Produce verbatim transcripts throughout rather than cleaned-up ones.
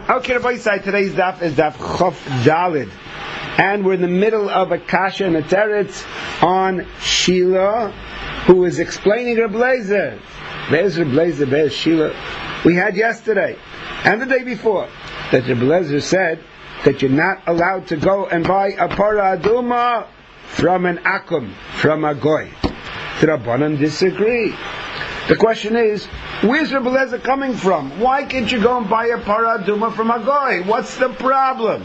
Okay, Rabbi Yisai, today's daf is daf Chof Dalid. And we're in the middle of a kasha and a teretz on Sheila, who is explaining Reb Lezer. There's Reb Lezer, there's Sheila. We had yesterday, and the day before, that Reb Lezer said that you're not allowed to go and buy a para aduma from an akum, from a goy. The Rabbanan disagree. The question is, where's Reb Lezer coming from? Why can't you go and buy a para aduma from a goy? What's the problem?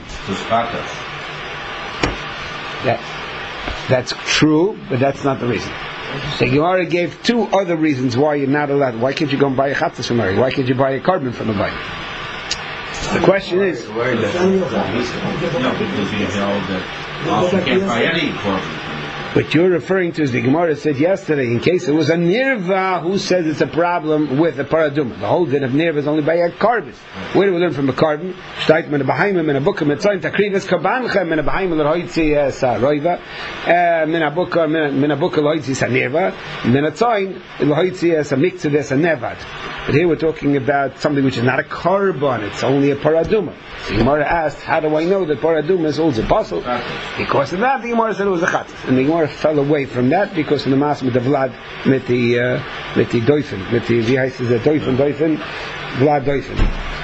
That, that's true, but that's not the reason. The Gemara gave two other reasons why you're not allowed. Why can't you go and buy a chatzas from a? Why can't you buy a carbon from a goy? The question is, No, because you held that you can't buy any carbon. what you're referring to is the Gemara said yesterday, in case it was a nirva, who says it's a problem with a paraduma. The whole din of nirva is only by a carbon. Where do we learn from a carbon? Shtayt min a b'haimim min a buka mitzayin takrivas kabancha min a b'haimim l'hoitzi sa roiva min a buka min a buka l'hoitzi sa nirva min a tzayin l'hoitzi sa miktzah sa nevad. But here we're talking about something which is not a carbon, it's only a paraduma. The Gemara asked, how do I know that paraduma is also possible? Because of that, the Gemara said it was a chatzis. And the Gemara fell away from that because of the mass with the Vlad, with the, uh, with the doifen, with the, wie heißt es, the doifen, doifen, Vlad doifen.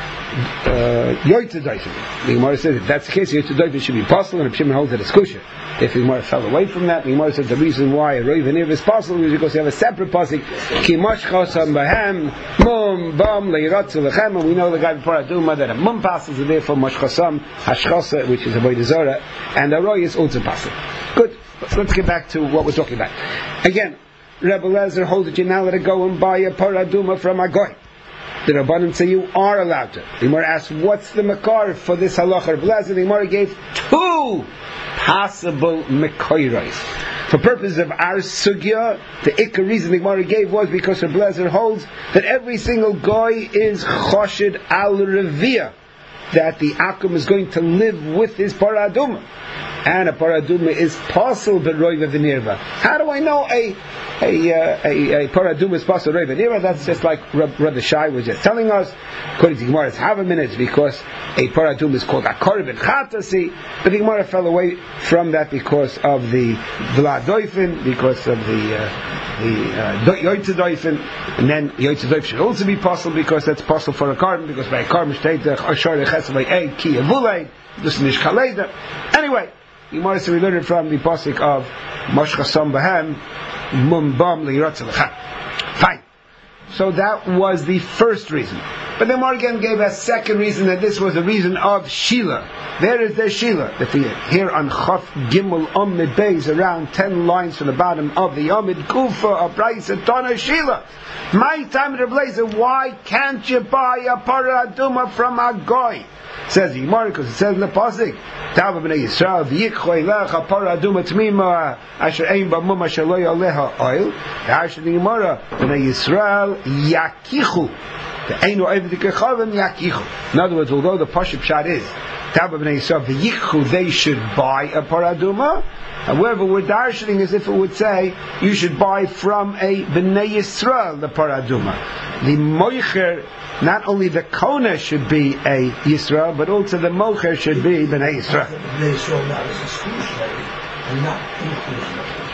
Uh, Yoitze doifen. The Gemara said, if that's the case, Yoitze doifen should be possible, and Reb Shimon holds it as kusha. If the Gemara fell away from that, the Gemara said the reason why a Roiv and Irv is possible is because you have a separate pasuk, Ki mashchosam bahem, mum, bam, leiratzu lechem, and we know the guy before Aduma that a mum passes are there for mashchosam, hashchosa, which is a Avodah Zarah, and a Roy is also passing. Good. So let's get back to what we're talking about. Again, Rebbe Lezer holds that you're not allowed to go and buy a paraduma from a goy. The Rabbanan say you are allowed to. The Gemara asks, what's the makar for this halacha? Rebbe Lezer, the Gemara gave two possible mekoros. For purposes of our sugya, the ikar reason the Gemara gave was because Rebbe Lezer holds that every single goy is choshed al revia, that the akum is going to live with his paraduma. And a paraduma is possible but roiva v'nirva. How do I know a a uh, a, a paraduma is possible roiva v'nirva? That's just like Rabbi Shai was just telling us. According to the Gemara, it's half a minute because a paraduma is called a korban chatasi. But the Gemara fell away from that because of the vlad doifen, because of the uh, the yoitze doifen, and then yoitze doifen should also be possible because that's possible for a korban, because by a korban shteitach ashar lechesavay a ki avulay dus nish kaleda. Anyway. Gemara said we learned it from the pasuk of Mashchasam Bahem Mum Bam Leiratzu Lechem. Fine. So that was the first reason. But then Gemara again gave a second reason, that this was the reason of Sheila. There is their Sheila. That the, here on Chaf Gimel Amid Beis, around ten lines from the bottom of the Amid Kufa of Brayis Tana Sheila. My time Reb Lezer, why can't you buy a paraduma from a goy? Says the Gemara, because it says in the pasuk, Tava b'nei Yisrael v'yikcho elecha paraduma tmima asher ein b'mum asher lo yaleha oil. The Hashem the Gemara b'nei Yisrael yakichu. The ein oiv d'kechavim yakichu. In other words, although the pasuk shot is Tava b'nei Yisrael v'yikchu, they should buy a paraduma. However, we're darshaning as if it would say you should buy from a b'nei Yisrael the paraduma. The moicher, not only the kona should be a Yisrael, but also the mocher should be b'nei Yisrael. B'nei Yisrael not as exclusionary and not inclusionary.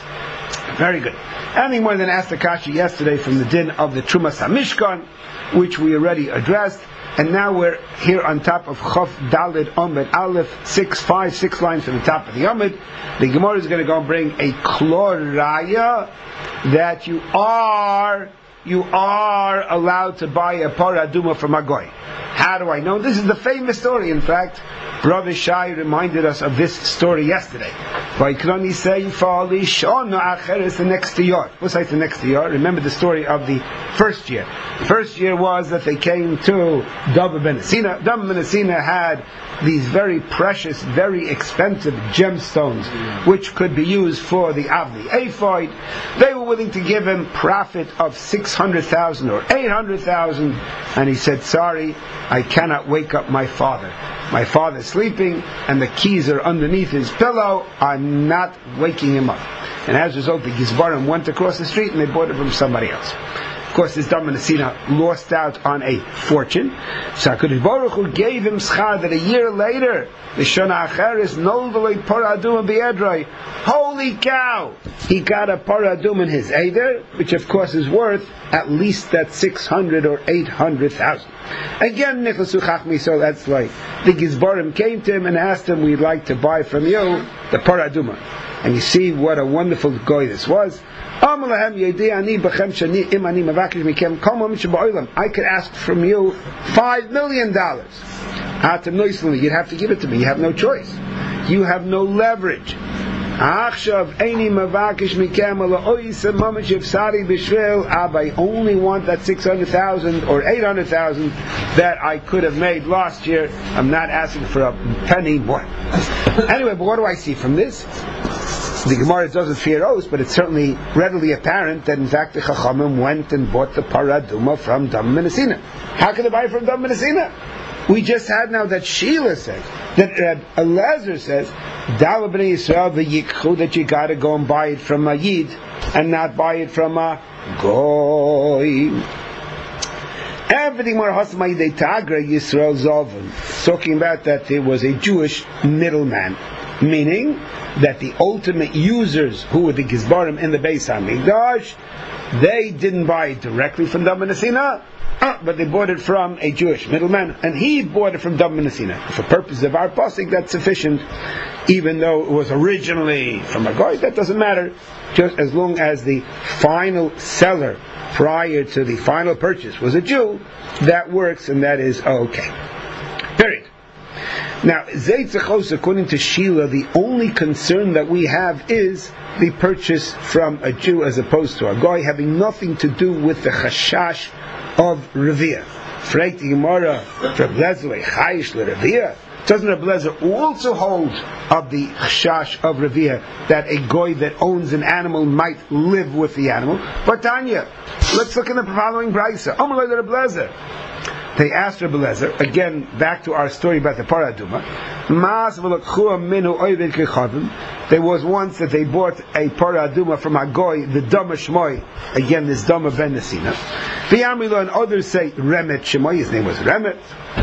Oh, very good. Anything more than asked the kasha yesterday from the din of the Trumas HaMishkan, which we already addressed. And now we're here on top of Chof Dalid Amid Aleph, six, five, six lines from the top of the Amid. The Gemara is going to go and bring a kloraya that you are you are allowed to buy a paraduma from a goy. How do I know? This is the famous story. In fact, Rabbi Shai reminded us of this story yesterday. Vaikrani say Fali Shana Acheres the next year. What's like the next year? Remember the story of the first year. The first year was that they came to Dabba ben Asina. Dabba ben Asina had these very precious, very expensive gemstones, which could be used for the Avli Ephod. They were willing to give him profit of six hundred thousand or eight hundred thousand, and he said, sorry, I cannot wake up my father. My father's sleeping, and the keys are underneath his pillow. I'm not waking him up. And as a result, the Gizbarim went across the street and they bought it from somebody else. Of course, this Dam Menasina lost out on a fortune. So HaKadosh Baruch Hu gave him schar that a year later, the Shana Acheres Noldelei Parah Aduma B'Edrei. Holy cow! He got a Parah Aduma in his Eder, which of course is worth at least that six hundred or eight hundred thousand. Again, Nicholas Uchachmi, so that's like the Gizbarim came to him and asked him, we'd like to buy from you the Parah Aduma. And you see what a wonderful guy this was. I could ask from you five million dollars. You'd have to give it to me. You have no choice. You have no leverage. I only want that six hundred thousand or eight hundred thousand that I could have made last year. I'm not asking for a penny more. Anyway, but what do I see from this? The Gemara doesn't fear oaths, but it's certainly readily apparent that in fact the Chachamim went and bought the Parah Aduma from Dam Menasina. How can they buy it from Dam Menasina? We just had now that Sheila says, that Reb Eliezer says, Dala b'nei Yisrael v'yikchu, that you got to go and buy it from a Yid and not buy it from a Goy. Everything more Hasamai de Tagra Yisrael Zovin, talking about that there was a Jewish middleman, meaning that the ultimate users who were the Gizbarim in the Beis HaMikdash, they didn't buy it directly from Dam Menasina, but they bought it from a Jewish middleman, and he bought it from Dam Menasina. For purposes of our pasuk, that's sufficient, even though it was originally from a guy. That doesn't matter, just as long as the final seller prior to the final purchase was a Jew, that works, and that is okay. Period. Now, Zeitzachos, according to Sheila, the only concern that we have is the purchase from a Jew as opposed to a guy, having nothing to do with the chashash of Revia. Freit the Gemara, Reb Lezer chayish l'Revia. Doesn't Reb Lezer also hold of the chashash of Revia that a goy that owns an animal might live with the animal? But Tanya, let's look in the following brayso. Omer Reb Lezer. They asked Reb Eliezer, again back to our story about the Parah Aduma. There was once that they bought a Parah Aduma from a goy, the Dama Shmoy, again this Dama ben Nesina. V'yamrilo, and others say Remet Shmoy, his name was Remet.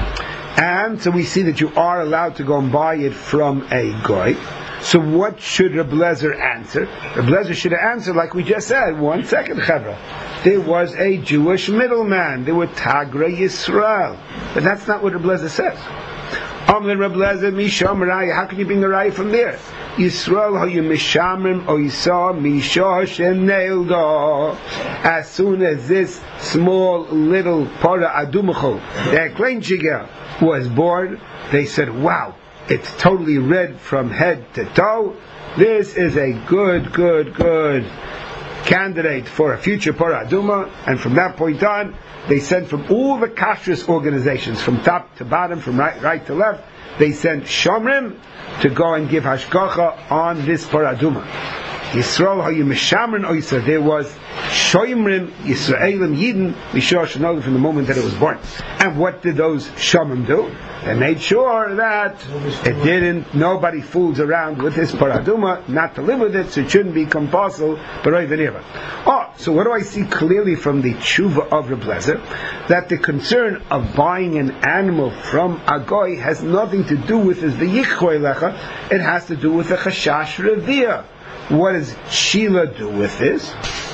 And so we see that you are allowed to go and buy it from a goy. So what should Reb Eliezer answer? Reb Eliezer should have answered like we just said. One second, Chavra. There was a Jewish middleman. There were Tagra Yisrael. But that's not what Reb Eliezer says. Amle Reb Eliezer Misham Raya. How can you bring a Raya from there? Yisrael hayu mishamrim oisa misha sheneilda. As soon as this small little Parah Adumachol, that klein shiger, was born, they said, wow, it's totally red from head to toe. This is a good, good, good candidate for a future Parah Aduma. And from that point on, they sent from all the kashrus organizations, from top to bottom, from right, right to left, they sent shomrim to go and give hashgacha on this Parah Aduma. Yisrael hayu mishamrin oisa. There was shoimrim Yisraelim Yidden mishor shenolad, from the moment that it was born. And what did those shomrim do? They made sure that it didn't, nobody fools around with this Parah Aduma, not to live with it, so it shouldn't be compulsory. Oh, so what do I see clearly from the tshuva of Reb Eliezer? That the concern of buying an animal from a goy has nothing to do with his v'yichcho elecha, it has to do with the chashash revia. What does Sheila do with this?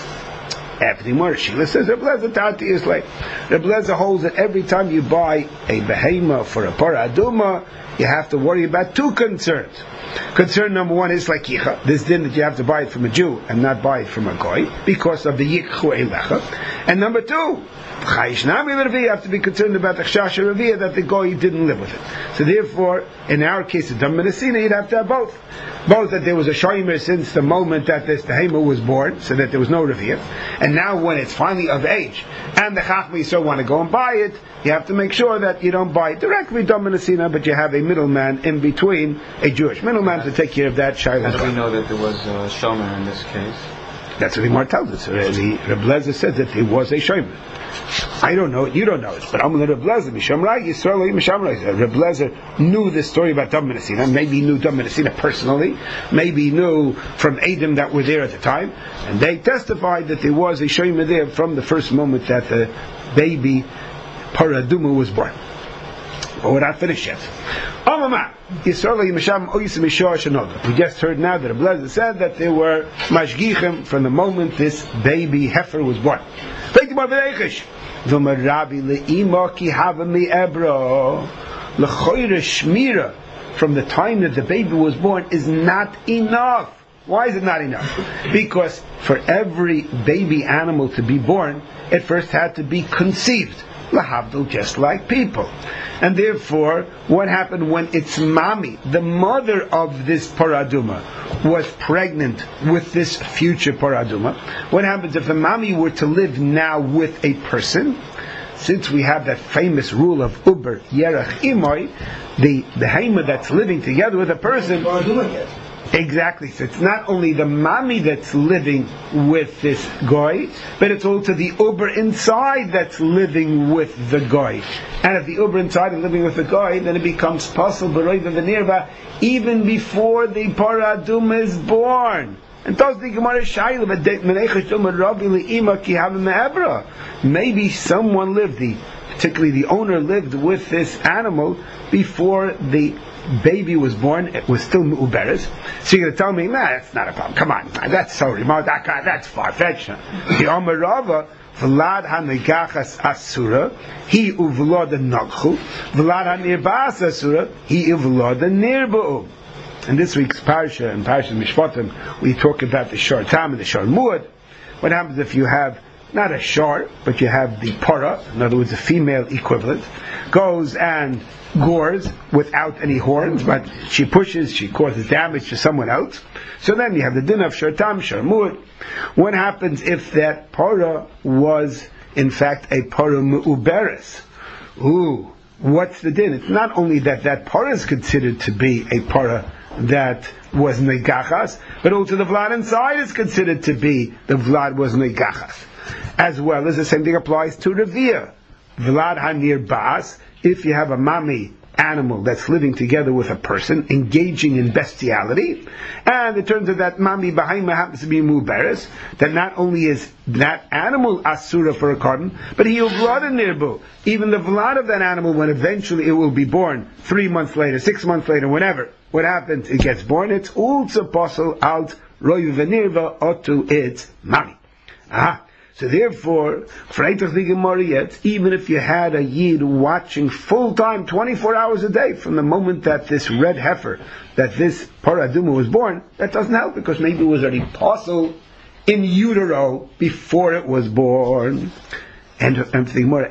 After more, Sheila says, Reb Eliezer Tati is like, Reb Eliezer holds that every time you buy a behema for a Parah Aduma, you have to worry about two concerns. Concern number one is like yicha, this din that you have to buy it from a Jew and not buy it from a goy because of the yikchu elecha. And number two, you have to be concerned about the chashash revia that the goy didn't live with it. So therefore, in our case of Dam Menasina, you'd have to have both. Both that there was a shomer since the moment that this behema was born, so that there was no revia, and now when it's finally of age, and the chachmi so want to go and buy it, you have to make sure that you don't buy it directly Dam Menasina, but you have a middleman in between, a Jewish middleman to take care of that shayla. How do we know that there was a shomer in this case? That's what the Gemara tells us. The Reb Lezer says that there was a shomer. I don't know it, you don't know it, but I'm going to Reb Lezer. Mishamrai Yisrael Mishamrai. Reb Lezer knew this story about Dam Menasina. Maybe he knew Dam Menasina personally. Maybe he knew from Edom that were there at the time, and they testified that there was a shomer there from the first moment that the baby Paraduma was born. But we're not finished yet. We just heard now that Ablezer said that there were mashgichim from the moment this baby heifer was born. From the time that the baby was born is not enough. Why is it not enough? Because for every baby animal to be born, it first had to be conceived. Lahavdil, just like people. And therefore, what happened when its mommy, the mother of this paraduma, was pregnant with this future paraduma? What happens if the mommy were to live now with a person? Since we have that famous rule of Uber Yerach Imoy, the behemoth that's living together with a person. Exactly. So it's not only the mommy that's living with this goy, but it's also the uber inside that's living with the goy. And if the uber inside is living with the goy, then it becomes possible even before the paradum is born. And thus the Gemara Shayla, maybe someone lived, the particularly the owner lived with this animal before the baby was born. It was still mu'uberes. So you're going to tell me, nah, that's not a problem. Come on, that's so remote. That guy, that's far-fetched. The Omer Rava, Vlad hanegachas asura, he uvlod nagchu. Vlad hanirbas asura, he uvlod nirbu. In this week's parsha, in Parsha Mishpatim, we talk about the shor tam and the shor muad. What happens if you have not a shor, but you have the para, in other words, a female equivalent, goes and gores without any horns, but she pushes, she causes damage to someone else. So then you have the din of shor tam, shor muad. What happens if that para was in fact a para mu'uberes? Ooh, what's the din? It's not only that that para is considered to be a para that was negachas, but also the vlad inside is considered to be the vlad was negachas. As well as the same thing applies to revia. Vlad hanir bas, if you have a mami animal that's living together with a person, engaging in bestiality, and it turns out that mami behind happens to be muberes, that not only is that animal asura for a carbon, but he vlad nirbu. Even the vlad of that animal, when eventually it will be born, three months later, six months later, whenever, what happens? It gets born. It's also possible out royu v'nirva otu its mami. Ah. So therefore, even if you had a yid watching full time, twenty-four hours a day, from the moment that this red heifer, that this paraduma was born, that doesn't help, because maybe it was already possible in utero before it was born. And and the Gemara,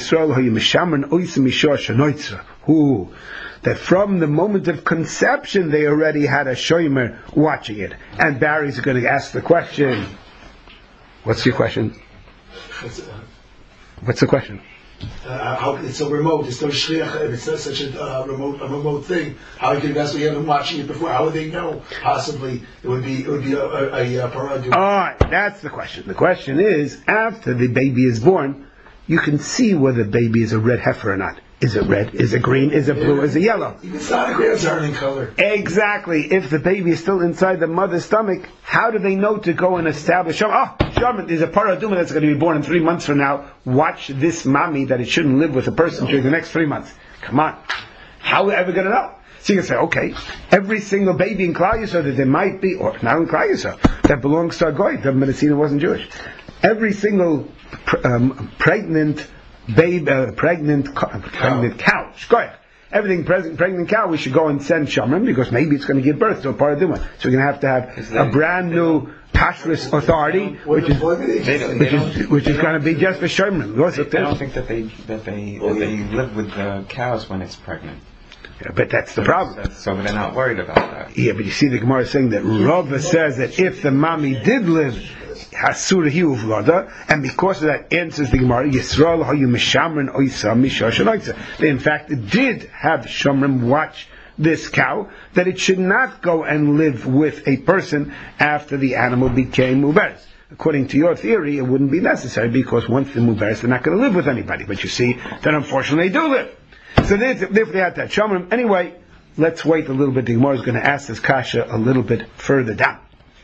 who that from the moment of conception they already had a shomer watching it. And Barry's going to ask the question. What's your question? What's the question? Uh, how, it's so remote. It's no shliach. If it's not such a uh, remote, a remote thing, how you can investigate? You haven't watching it before. How would they know? Possibly, it would be it would be a, a, a paradu. All right, that's the question. The question is, after the baby is born, you can see whether the baby is a red heifer or not. Is it red? Is it green? Is it blue? Is it yellow? It's not a grandson in color. Exactly. If the baby is still inside the mother's stomach, how do they know to go and establish? Oh, Sharman, there's a paraduma that's going to be born in three months from now. Watch this mommy that it shouldn't live with a person during the next three months. Come on. How are we ever going to know? So you can say, okay, every single baby in Klal Yisrael that there might be, or not in Klal Yisrael, that belongs to a goy, the Menasina wasn't Jewish. Every single um, pregnant babe, uh, pregnant, uh, pregnant cow, shkoyach. Everything present, pregnant cow, we should go and send shamrim, because maybe it's going to give birth to a paraduma. So we're going to have to have a brand new pastor's authority, which is which is which is going to be just for shamrim. I don't think that they that they that they live with the cows when it's pregnant. Yeah, but that's the problem. That's, so they're not worried about that. Yeah, but you see the Gemara is saying that Rava says that if the mommy did live, Hasura hi uvlada, and because of that answers the Gemara, Yisrael hayu mishamrin oisa misha shaloitza. They in fact did have Shomrim watch this cow, that it should not go and live with a person after the animal became uberes. according to your theory, it wouldn't be necessary because once they're muberes, they're not going to live with anybody. But you see that unfortunately they do live. So therefore they had that shomrim. Anyway, let's wait a little bit. The Gemara is going to ask this kasha a little bit further down.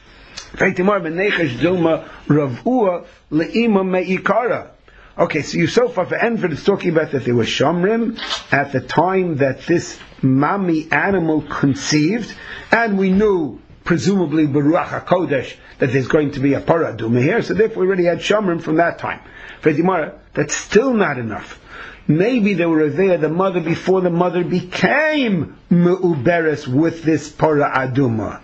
Okay, so you so far for Enford is talking about that there was shomrim at the time that this mami animal conceived, and we knew presumably Baruch HaKodesh that there's going to be a parah aduma here, so therefore we already had shomrim from that time. For Gemara, that's still not enough. Maybe they were there, the mother, before the mother became me'uberes with this parah aduma.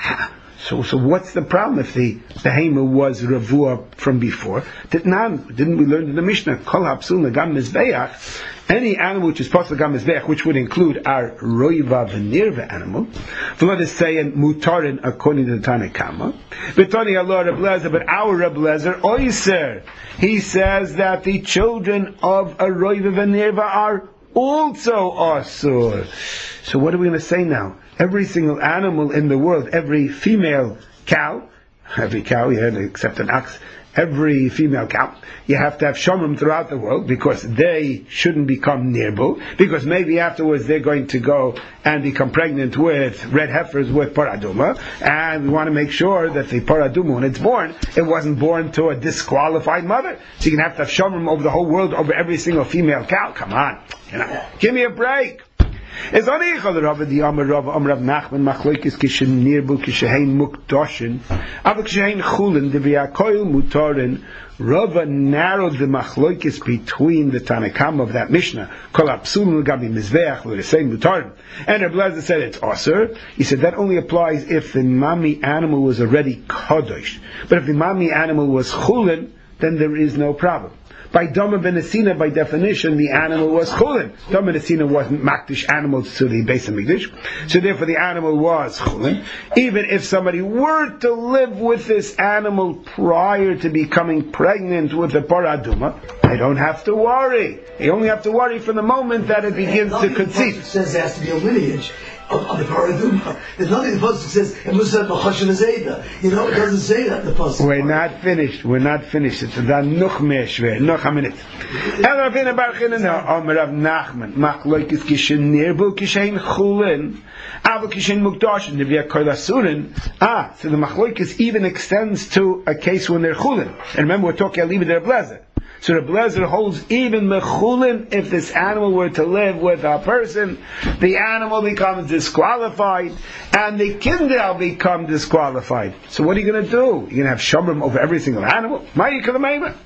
So, so what's the problem if the behema was ravua from before? Didn't, didn't we learn in the Mishnah? Kol hapsul legam mizbeach. Any animal which is possible legam mizbeach, which would include our roiva v'nirva animal. V'lad is saying mutarin according to the Tanna Kama. B'tani Allah Reb Lezer, but our Reb Lezer oiser. He says that the children of a roiva v'nirva are also asur. So what are we going to say now? Every single animal in the world, every female cow, every cow, yeah, except an ox, every female cow, you have to have shomrim throughout the world because they shouldn't become nirbu, because maybe afterwards they're going to go and become pregnant with red heifers with paraduma, and we want to make sure that the paraduma, when it's born, it wasn't born to a disqualified mother. So you can have to have shomrim over the whole world, over every single female cow. Come on, you know, give me a break. Is only the Rabbi the Amar Rav Amar Rav Nachman Machlokes kishen nirbu kishein mukdoshin, aber kishein chulin deviakoil mutarin. Rava narrowed the machlokes between the Tanna Kama of that Mishnah, kol apsul gabi mizbeach l'resein mutarin, and Reb Lezer said it's aser. He said that only applies if the mami animal was already kadosh, but if the mami animal was chulin, then there is no problem. By Dama ben Esina, by definition, the animal was chulin. Dama ben Esina wasn't makdish animals to the Beis HaMikdash, so therefore the animal was chulin. Even if somebody were to live with this animal prior to becoming pregnant with the paraduma, they don't have to worry. They only have to worry from the moment that it begins to conceive. It says there has to be a lineage of, of the paraduma. There's nothing in the pasuk that says it must have machashin azeda. You know, it doesn't say that in the pasuk. We're not finished. We're not finished. It's the noch meshver, noch a minute. Elavina barchinana Amar Rav Nachman machlokes kishen nirbu kishen chulin aval kishen mukdashin devia kol asurin. Ah, so the machlokes even extends to a case when they're chulin. And remember, we're talking about Reb Lezer. So Reb Lezer holds even mechulin, if this animal were to live with a person, the animal becomes disqualified, and the kindel become disqualified. So what are you going to do? You're going to have shomrim over every single animal? Ma'yikalamayma.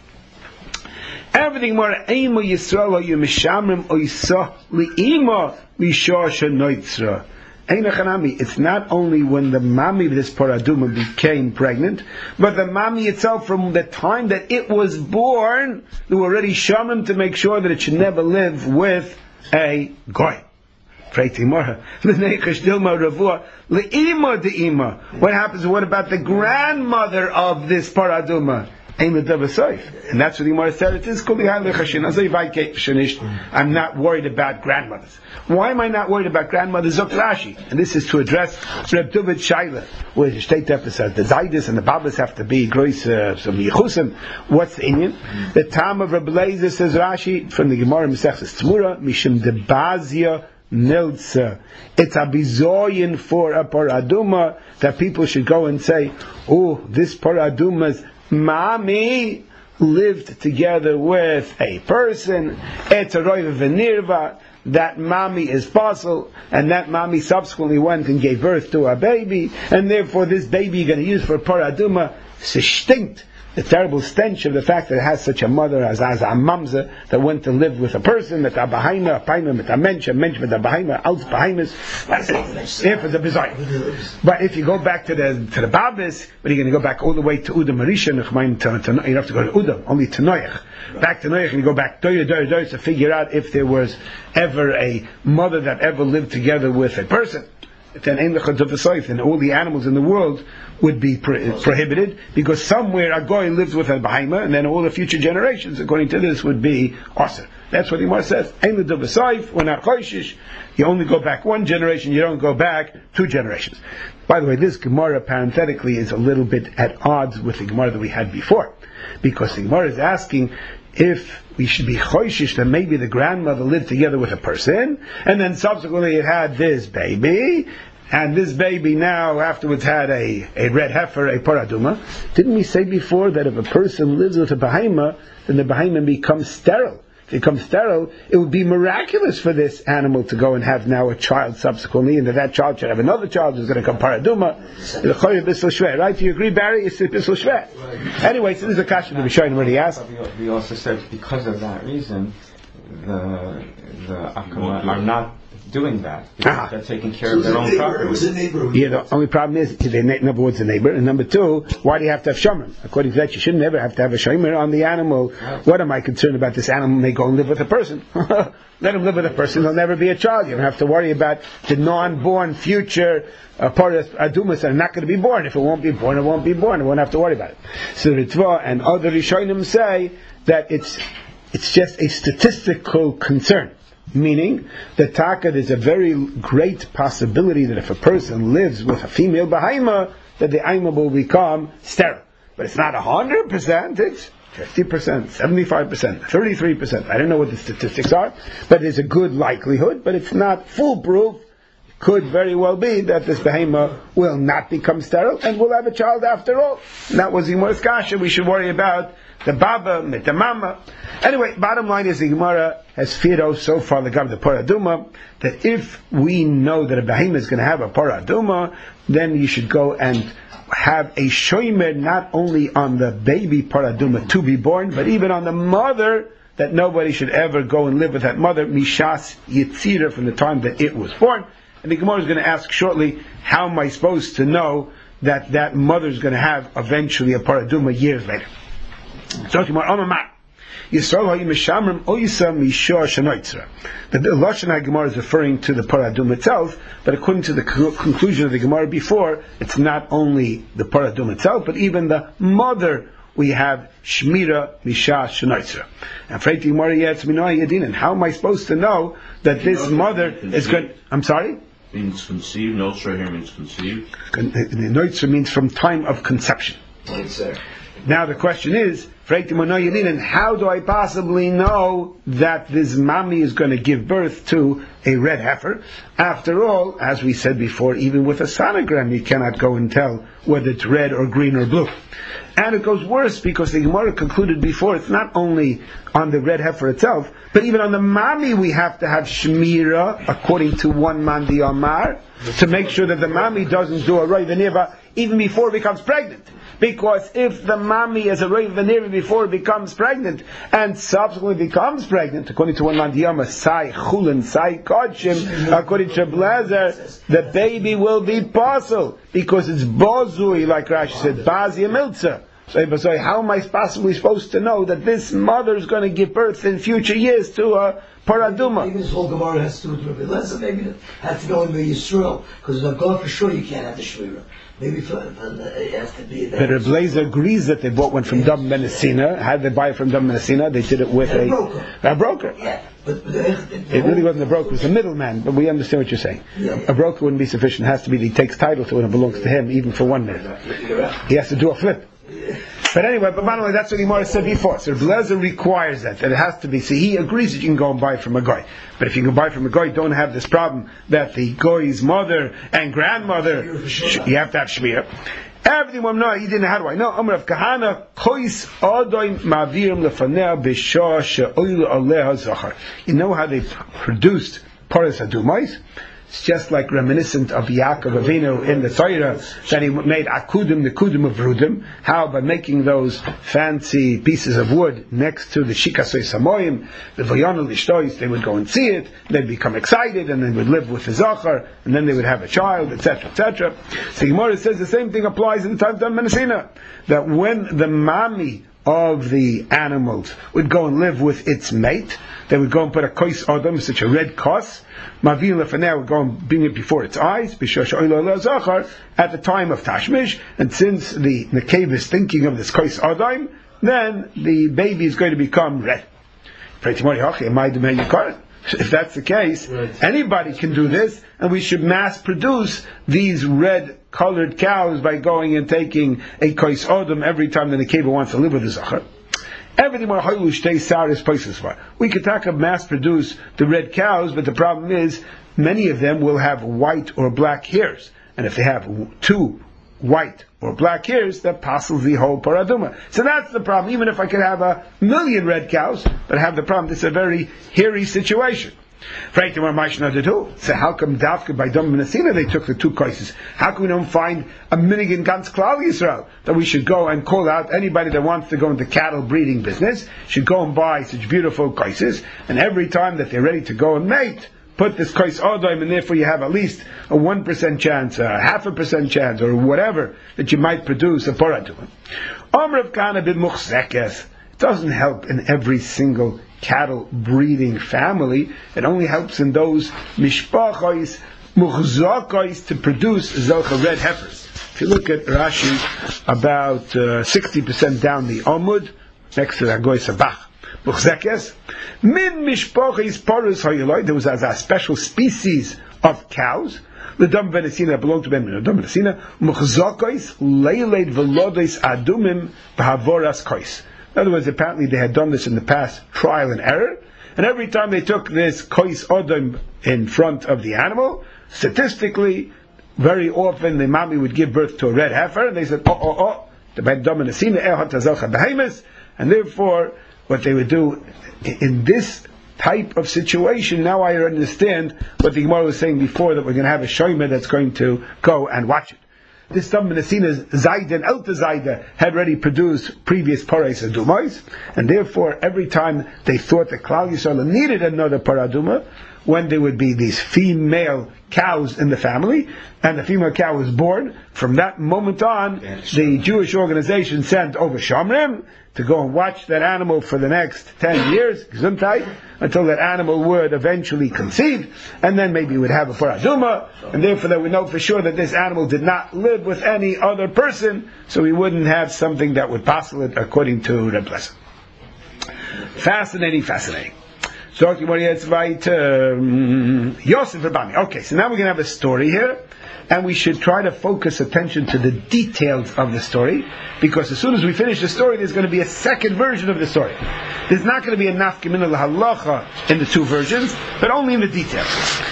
Everything more eimu yisrael you mishamrim oisa liima lishasha noitzra. It's not only when the mami of this paraduma became pregnant, but the mami itself, from the time that it was born, they were already shamim to make sure that it should never live with a goy. What happens? What about the grandmother of this paraduma? And that's what the Gemara said. It is I'm not worried about grandmothers. Why am I not worried about grandmothers? Zok Rashi, and this is to address Reb David Shaila, where the state episode the Zaydis and the Babas have to be gross uh, some yichusim. What's the Indian? The time of Reb Lezer, says Rashi from the Gemara Mesechus Tzmura, Mishim Debazia Nilza. It's a bizoyin for a paraduma that people should go and say, oh, this paraduma's Mami lived together with a person. It's a roiva v'nirva. That mami is possible, and that mami subsequently went and gave birth to a baby, and therefore this baby you're going to use for paraduma stinkt. The terrible stench of the fact that it has such a mother as, as a mamza that went to live with a person, met a bahaima, a paima, met a mensch, a mensch, met a bahaima, alt bahaimas. Therefore, the bizarre. But if you go back to the to the Babis, but you're going to go back all the way to Uda Marisha, you have to go to Uda, only to Noach. Back to Noach, and you go back doyer, doyer, doyer, to figure out if there was ever a mother that ever lived together with a person. Then and all the animals in the world would be pro- prohibited, because somewhere a goy lives with a behemoth, and then all the future generations, according to this, would be awesome. That's what the Gemara says. Ein l'du b'soif, we're not choishish. You only go back one generation, you don't go back two generations. By the way, this Gemara parenthetically is a little bit at odds with the Gemara that we had before. Because the Gemara is asking if we should be choishish that maybe the grandmother lived together with a person, and then subsequently it had this baby, and this baby now afterwards had a, a red heifer, a paraduma. Didn't we say before that if a person lives with a behemoth, then the behemoth becomes sterile? If it becomes sterile, it would be miraculous for this animal to go and have now a child subsequently, and that that child should have another child who's going to come paraduma. Right? Do you agree, Barry? It's Bissel Shveh. Anyway, so this is a question that Rishonim already asked. We also said because of that reason, the the Akama are not doing that because ah. they're taking care so of their own property. It was a neighbor. Yeah, the only problem is, they, number one, it's a neighbor, and number two, why do you have to have shomer? According to that, you shouldn't ever have to have a shomer on the animal. Yes. What am I concerned about? This animal may go and live with a person. Let him live with a person, he'll never be a child. You don't have to worry about the non-born future uh, part of adumas that are not going to be born. If it won't be born, it won't be born. You won't have to worry about it. So Ritva and other Rishonim say that it's it's just a statistical concern. Meaning that taka, there's a very great possibility that if a person lives with a female behemoth, that the aima will become sterile. But it's not a hundred percent, it's fifty percent, seventy-five percent, thirty-three percent. I don't know what the statistics are, but there's a good likelihood, but it's not foolproof. It could very well be that this behemoth will not become sterile and will have a child after all. And that was the Gemara's kasha. We should worry about the baba, mit the mama. Anyway, bottom line is the Gemara has feared so far the the paraduma that if we know that a behemoth is going to have a paraduma, then you should go and have a shomer not only on the baby paraduma to be born, but even on the mother, that nobody should ever go and live with that mother, mishas yitzira, from the time that it was born. And the Gemara is going to ask shortly, how am I supposed to know that that mother is going to have eventually a paraduma years later? So Gemara, Omar, Yisrael ha'yimeshamrim oyisa mishor shanoitzra. The Lashon HaGemara is referring to the paradum itself, but according to the co- conclusion of the Gemara before, it's not only the paradum itself, but even the mother. We have shmira misha shanoitzra. And for the Gemara, yetz minoy yedinan. How am I supposed to know that this mother is going? I'm sorry. Means conceived. Noitzra here means conceived. Noitzra means from time of conception. Now the question is, how do I possibly know that this mommy is going to give birth to a red heifer? After all, as we said before, even with a sonogram you cannot go and tell whether it's red or green or blue. And it goes worse because the Gemara concluded before, it's not only on the red heifer itself, but even on the mommy we have to have shmira, according to one mandi amar, to make sure that the mommy doesn't do a roi v'nirva even before it becomes pregnant. Because if the mommy is a roi v'nirva before it becomes pregnant, and subsequently becomes pregnant, according to one mandi amar, sai chulin, sai kodshim, according to Blazer, the baby will be possible, because it's bozui, like Rashi said, bazia milza. So, so how am I possibly supposed to know that this mother is going to give birth in future years to a paraduma? Maybe this whole Gemara has to do with Rabbi Elazar. Maybe it has to go in the Yisrael, because the God for sure you can't have the shmira. Maybe for, for, it has to be. But Rabbi Elazar agrees that they bought one from Dam Menasina. How did they buy it from Dam Menasina? They did it with a, a broker. A broker. Yeah, but, but the, the it really wasn't a broker; it was a middleman. But we understand what you're saying. Yeah, yeah. A broker wouldn't be sufficient. It has to be that he takes title to it and it belongs to him, even for one minute. He has to do a flip. But anyway, but bottom line, that's what Gemara said before. So Blazer requires that, that it has to be. See, he agrees that you can go and buy from a goy. But if you can buy from a goy, you don't have this problem that the goy's mother and grandmother, you have to have shmira. Everything we know, he didn't know. How do I know? Amar of Kahana, kois odoim mavirim lefanea b'shah she'oil aleha zachar. You know how they produced paras adumais? It's just like reminiscent of Yaakov Avinu in the Torah, that he made akudim, the kudim of rudim. How? By making those fancy pieces of wood next to the shikasoi samoyim, the vayanu lishtois, they would go and see it, they'd become excited, and they would live with the zachar, and then they would have a child, et cetera, et cetera. So Gemara says the same thing applies in the time of Menasina, that when the mami of the animals would go and live with its mate, they would go and put a kois odom, such a red kos, Mavin lefaneh would go and bring it before its eyes, at the time of Tashmish, and since the Nekeva is thinking of this kois odom, then the baby is going to become red. If that's the case, right. Anybody can do this, and we should mass produce these red-colored cows by going and taking a kois odom every time the nekeva wants to live with the zachar. Everything more hoilu shtei saris places for. We could talk of mass produce the red cows, but the problem is many of them will have white or black hairs, and if they have two white or black hairs, that passes the whole paraduma. So that's the problem. Even if I could have a million red cows, but I have the problem, this is a very hairy situation. So how come Dafka by Dom Menasina they took the two koises? How come we don't find a minigan ganz Klal Yisrael that we should go and call out anybody that wants to go into cattle breeding business should go and buy such beautiful koises, and every time that they're ready to go and mate, put this kois odoim, and therefore you have at least a one percent chance, a half a percent chance, or whatever that you might produce a paraduma. Amr of Kana bin Muchzekes. It doesn't help in every single cattle breeding family. It only helps in those mishpachos muchzakos to produce zelcha red heifers. If you look at Rashi, about uh, sixty percent down the Amud, next to the Agoy Sabach. Muchzekes, min mishpachos parus hayeloi. There was a, a special species of cows. The Dam Venesina that belonged to Ben Dam Venesina. Muchzakos leiled velodos adumim b'havoras kois. In other words, apparently they had done this in the past, trial and error, and every time they took this kois odom in front of the animal, statistically, very often the mommy would give birth to a red heifer, and they said, oh, oh, oh, the Ben Dam Venesina ehot hazelcha behemoth, and therefore, what they would do in this type of situation, now I understand what the Gemara was saying before, that we're going to have a shomer that's going to go and watch it. This Dam Menasina's Zaida and Elta Zaida had already produced previous parais adumais, and therefore every time they thought that Klal Yisrael needed another paraduma, when there would be these female cows in the family, and the female cow was born, from that moment on, the Jewish organization sent over Shomrim to go and watch that animal for the next ten years, Gesundheit, until that animal would eventually conceive, and then maybe would have a paraduma, and therefore they would know for sure that this animal did not live with any other person, so we wouldn't have something that would passel it according to Reb Lezer. Fascinating, fascinating. Okay, so now we're going to have a story here, and we should try to focus attention to the details of the story, because as soon as we finish the story, there's going to be a second version of the story. There's not going to be a nafka min al-halacha in the two versions, but only in the details.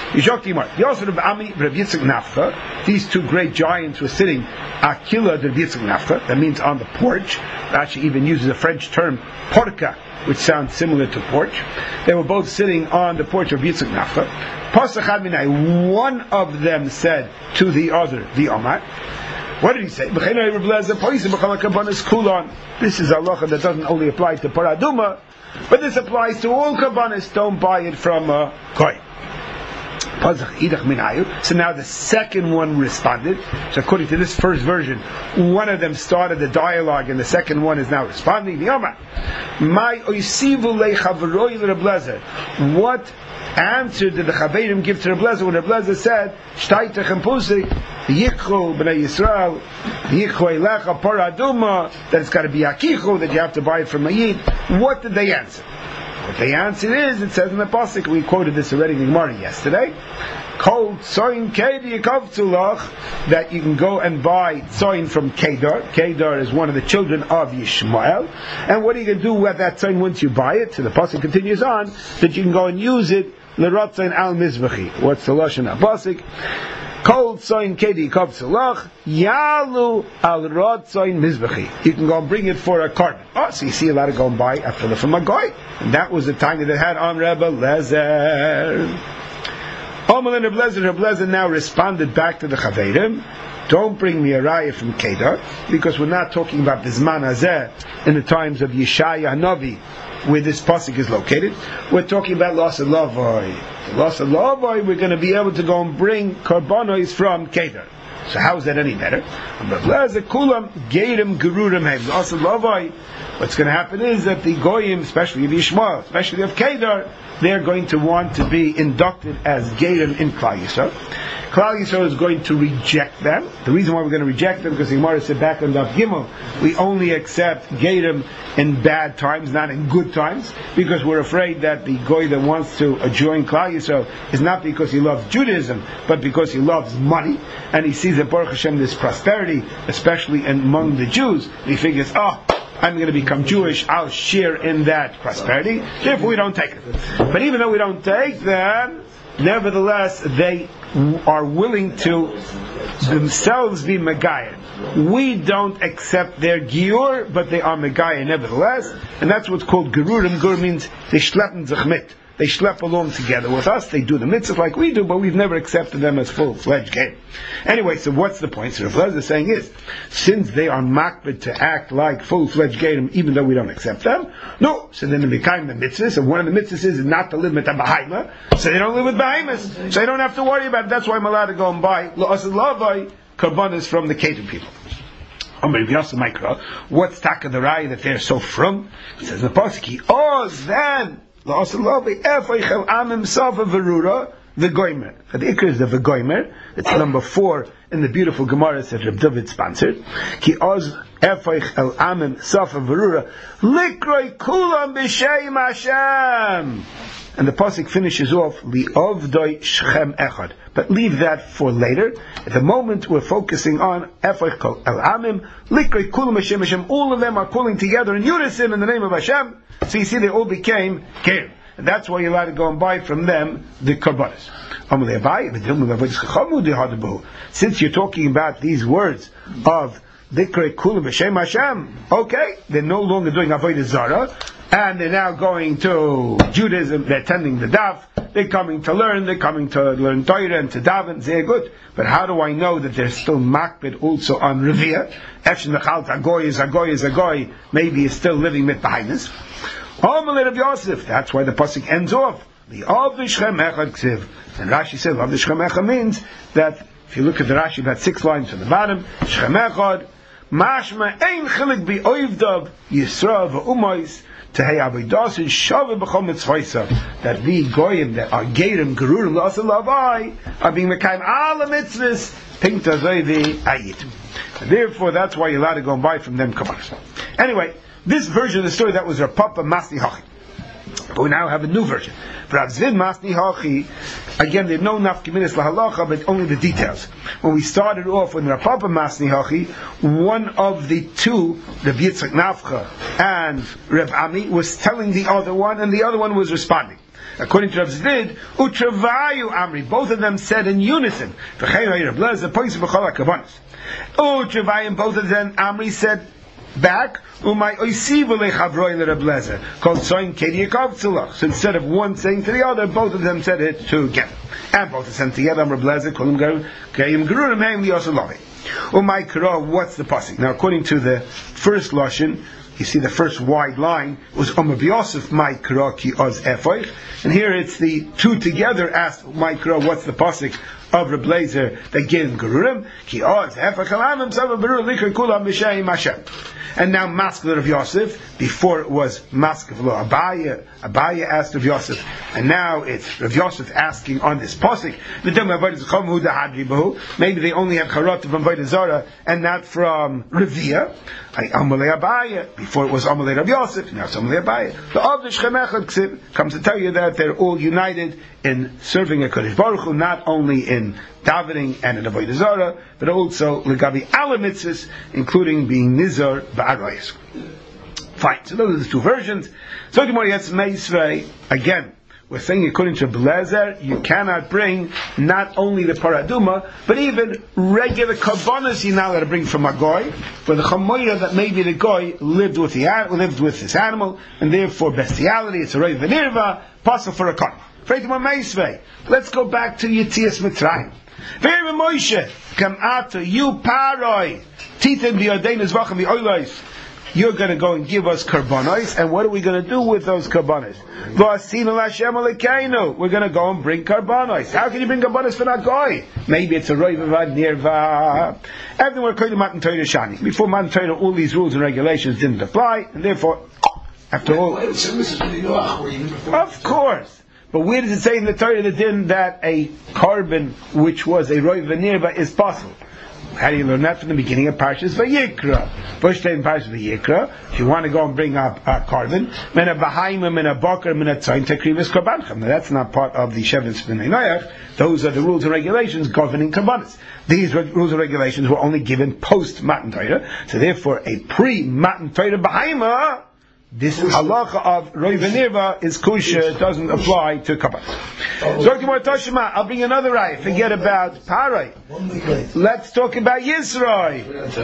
These two great giants were sitting akila de Yitzchak Nafka, that means on the porch. Rashi even uses a French term, porca, which sounds similar to porch. They were both sitting on the porch of Yitzchak Nafka. One of them said to the other, the Omar, what did he say? This is halacha that doesn't only apply to paraduma, but this applies to all kabbanis. Don't buy it from a goy. So now the second one responded. So according to this first version, one of them started the dialogue, and the second one is now responding. What answer did the Chaverim give to Reb Lezer when Reb Lezer said, "Shtaytech and Pusik, Yichol b'nei Yisrael, Yichol elecha paraduma, that it's got to be akichu, that you have to buy it from a yid"? What did they answer? What they answered is, it says in the pasuk, we quoted this already in the Gemara yesterday, called Tzoyin Kedi Yikovtzulach, that you can go and buy Tzoyin from Kedar. Kedar is one of the children of Yishmael. And what are you going to do with that Tzoyin once you buy it? So the pasuk continues on, that you can go and use it, L'Rotzayin Al Mizvachi. What's the Lashon HaPasuk? Kol Tzoyin Kedi Yikovtzulach, Yalu Al Rotzayin Mizvachi. You can go and bring it for a cart. Oh, so you see a lot of go and buy a filler from a goy. And that was the time that they had on Rebbe Lezer. Omer and Reb Lezer, Reb Lezer now responded back to the Chaverim, don't bring me a raya from Kedar, because we're not talking about the Zman Hazeh in the times of Yeshaya Hanavi, where this pasuk is located. We're talking about Los Elovoi, We're going to be able to go and bring karbanos from Kedar. So how is that any better? What's going to happen is that the Goyim, especially of Yishmael, especially of Kedar, they're going to want to be inducted as Gerim in Klal Yisrael. Klal Yisrael is going to reject them. The reason why we're going to reject them, because the Gemara said back on Daf Gimel, we only accept Gerim in bad times, not in good times, because we're afraid that the Goy that wants to join Klal Yisrael is not because he loves Judaism, but because he loves money, and he sees that Baruch Hashem this prosperity, especially among the Jews, and he figures, oh, I'm going to become Jewish, I'll share in that prosperity, therefore we don't take it. But even though we don't take them, nevertheless, they are willing to themselves be Megayah. We don't accept their Giur, but they are Megayah nevertheless, and that's what's called Gerurim. Gur means they schleppen sich mit. They schlep along together with us, they do the mitzvah like we do, but we've never accepted them as full-fledged game. Anyway, so what's the point? So Rav Lezer is saying is, since they are makbid to act like full-fledged game, even though we don't accept them, no, so then they become the mitzvahs, and one of the mitzvahs is not to live with a behemoth, so they don't live with behemoths, so they don't have to worry about it. That's why I'm allowed to go and buy la'asad lavai karbanos from the Kedar people. What's taka the raya that they're so from? It says in the pasuk, oh, then the goymer. The ikr is the goymer. It's number four in the beautiful Gemara that Reb David sponsored. Ki oz efayich el amim safa verura likroi kulam b'sheim Hashem. And the pasuk finishes off li'ovdoi shchem echad. But leave that for later. At the moment we're focusing on efayich el amim likroi kulam b'sheim Hashem. All of them are calling together in unison in the name of Hashem. So you see, they all became Gerim. And that's why you're allowed to go and buy from them the karbanos. Since you're talking about these words of Dikrei Kulam B'Shem Hashem, okay, they're no longer doing Avodah Zarah, and they're now going to Judaism, they're attending the Daf, they're coming to learn, they're coming to learn Torah and to daven, they're good. But how do I know that they're still makbid also on Reviyah? Efshin Nechalt Agoy is Agoy is Agoy, maybe he's still living with Behinas. That's why the pasuk ends off. The Av Shchem Echad Ksiv. And Rashi says Av Shchem Echad means that if you look at the Rashi, about six lines from the bottom, Shchem Echad, Mashma Ein Chilik Bi Oivdav Yisra V'Umois Tehei Avodas Shava B'Chol Mitzvaysa. That the Goyim that are Gerim Gerurim L'Asa Lavai are being Mekayim all the mitzvahs Pinta Zoyvi Ayit. Therefore, that's why you're allowed to go and buy from them Kabbalah. Anyway, this version of the story, that was Rav Papa Masni Hachi. But we now have a new version. Rav Zvid Masni Hachi, again, there's no nafkiminis lahalacha, but only the details. When we started off with Rav Papa Masni Hachi, one of the two, Rav Yitzchak Nafcha and Rav Ami, was telling the other one, and the other one was responding. According to Rav Zvid, Utravayu Amri, both of them said in unison, Utravayu, both of them, Amri said back, umay oisiv lechavroy leReblezer called soin kediyakov tzulach. So instead of one saying to the other, both of them said it together, and both of them together. Reblezer kolim gayim gerurim heim liyosalavi. Umay karo. What's the pasuk now? According to the first lashon, you see the first wide line was Omer B'Yosef my karo ki oz efoich, and here it's the two together asked my karo. What's the pasuk of Reblezer that gave him gerurim ki oz efoich alamim sav berur likra kulam b'sheim Hashem. And now Maskler of Yosef. Before it was Maskler of Abaya. Abaya asked of Yosef. And now it's Rav Yosef asking on this pasuk. Maybe they only have Charot from Avodah Zarah and not from Reviyah. Before it was Amalei Rav Yosef. Now it's Amalei Abaya. The Av Shchem Echad comes to tell you that they're all united in serving a Kodesh Baruch Hu, not only in davening and in Avodah Zarah, but also legabi ala mitzvahs, including being nizar ba'arayis. Fine. So those are the two versions. So tomorrow yes, Meisvei again. We're saying according to Blazer, you cannot bring not only the paraduma, but even regular karbanos you're not allowed to bring from a goy, for the chamoira that maybe the goy lived with the lived with this animal, and therefore bestiality. It's a rei v'nirva, possible for a karban. Let's go back to Yetzias Mitzrayim. Very Moshe, come out to you paroi, titan bi'odein zvachim bi'olos. you're going to go and give us karbanos, and what are we going to do with those karbanos? We're going to go and bring karbanos. How can you bring karbanos for that guy? Maybe it's a roiva nirva. Everywhere called Matan Torah Shani. Before Matan Torah, all these rules and regulations didn't apply, and therefore, after all, of course. But where does it say in the Torah that didn't that a carbon which was a roiva nirva is possible? How do you learn that from the beginning of Parshas Vayikra? First day in Parshas Vayikra, if you want to go and bring up a carbon, men a bahaima, men a bakar, men a tzayin, tekrivus karbanchem. Now that's not part of the Shevetz Bnei Noach. Those are the rules and regulations governing karbanos. These rules and regulations were only given post Matan Torah, so therefore a pre-Matan Torah bahaima, this halacha of Roi V'Nirva is kusha, doesn't apply to Kabbalah. So, I'll bring another ayah. Forget about Parai. Let's talk about Yisroi.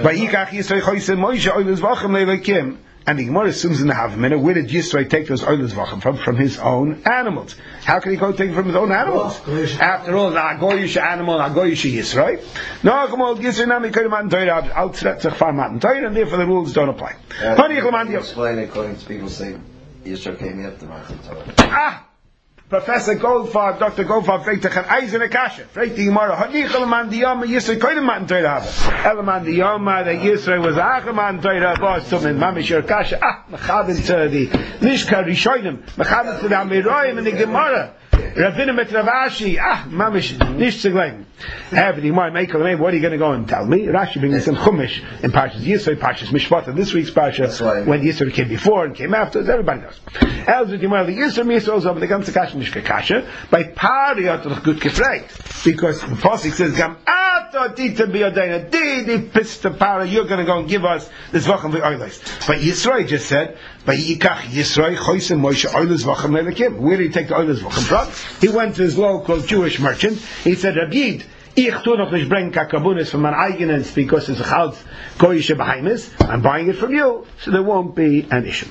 And the Gemara assumes in the Havamina, where did Yisroi take those oilers vachim from? From his own animals. How can he go take it from his own animals? After all, the Agoyish animal, Agoyish Yisroi. No, Yisroi Nami Kodim Matan Torah, out Tzachfar Matan Torah, and therefore the rules don't apply. Explain according to people say Yisroi came after Matan Torah. Ah! Professor Goldfarb, Doctor Goldfarb, fragt dich an Eisen Akasha. Fragt die Gemara, Hanichel man die Yoma Yisroi koidem Matan Torah haben. Ele man die Yoma, that Yisroi was Ache Matan Torah, was zum in Mamish Yer Akasha. Ah, mechaben to the Nishka Rishonim, mechaben to the Amiroim and the Gemara. Ravinim et Ravashi, ah, Mamish, nish zu gleim. Have the Gemara, Meikel, what are you going to go and tell me? Rashi brings some Chumash in Parshas Yisroi, Parshas Mishpat, and this week's Parsha, when Yisroi came before and came after, everybody knows. Els with Gemara, the Yisroi Yisroi is over the ganze Kasha Nishka Kasha, by Pari hat er gut gefragt, because the Pasuk says, Gam ato tita biyodena, di pissed the Pari, you're going to go and give us this Vacham v'oilis. But Yisroi just said, by Yikach Yisroi, Choysen Moshe, oilis Vacham le'lekim. Where did he take the oilis Vacham from? He went to his local Jewish merchant, he said, Rabid, ich tu noch nicht bringen kakabunis from my eigenes because it's a chalt goyische beheimis, I'm buying it from you, so there won't be an issue.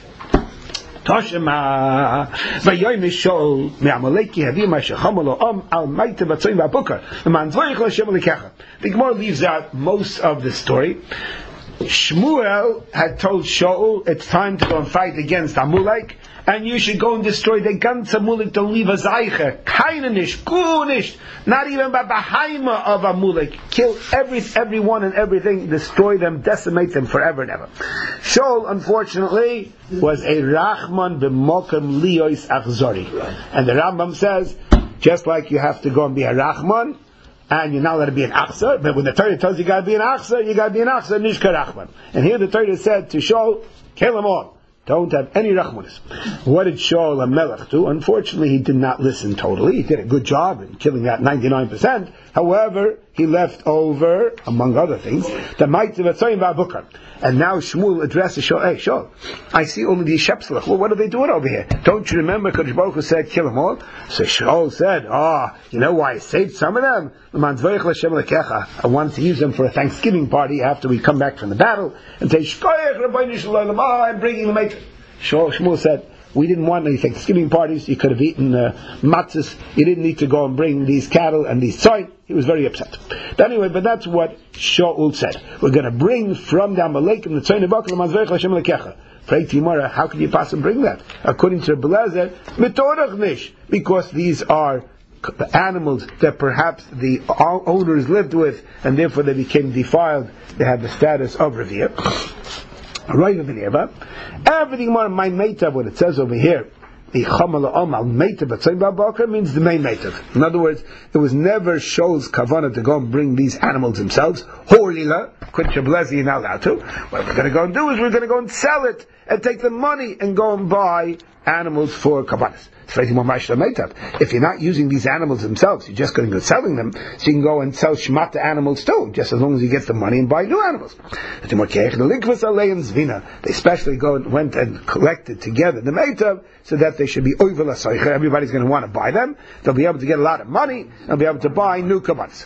Toshema vayoy mishol me'amaleki havim ma'shechamolo om al ma'ite batzoyim va'bukar man zvoich l'shem l'kecha. The Gemara leaves out most of the story. Shmuel had told Shaul it's time to go and fight against Amalek, and you should go and destroy the ganze Amalek, don't leave a Zayche, keine nicht, gut nicht, not even by Bahaima of Amalek, kill every, everyone and everything, destroy them, decimate them forever and ever. Shaul, unfortunately, was a Rachman b'mokem liyos achzori. And the Rambam says, just like you have to go and be a Rachman, and you're not allowed to be an achsa, but when the Torah tells you you got to be an achsa, you got to be an achsa, nishka rachman. And here the Torah said to Shaul, kill them all. Don't have any rachmanis. What did Shaul HaMelech do? Unfortunately, he did not listen totally. He did a good job in killing that ninety-nine percent. However, he left over, among other things, the might of Atzayim Va'abukar. And now Shmuel addresses Shaul, hey Shaul, I see only these shepselach. Well, what are they doing over here? Don't you remember Kodesh Baruch Hu said, kill them all? So Shaul said, ah, oh, you know why I saved some of them? I wanted to use them for a Thanksgiving party after we come back from the battle, and say, I'm bringing the mate. Shmuel said, we didn't want any Thanksgiving parties. You could have eaten uh, matzahs. You didn't need to go and bring these cattle and these tzoyin. He was very upset. But anyway, but that's what Shaul said. We're going to bring from the Amalek and the tzoyin of Manzveich L'Shem L'Kecha. Pray to Yimara, how can you possibly bring that? According to Belezer, Mitorach Nish, because these are animals that perhaps the owners lived with, and therefore they became defiled. They had the status of revere. Everything more my metav, what it says over here, the chamal omal metav means the main metav. In other words, it was never Shaul's kavanah to go and bring these animals themselves. Horlila, quit Shablezi, you're not allowed to. What we're going to go and do is we're going to go and sell it and take the money and go and buy animals for kavanahs. If you're not using these animals themselves, you're just going to go selling them, so you can go and sell shmata animals too, just as long as you get the money and buy new animals. They especially go and went and collected together the meitav, so that they should be over l'soicher. Everybody's going to want to buy them. They'll be able to get a lot of money and be able to buy new kabbalas.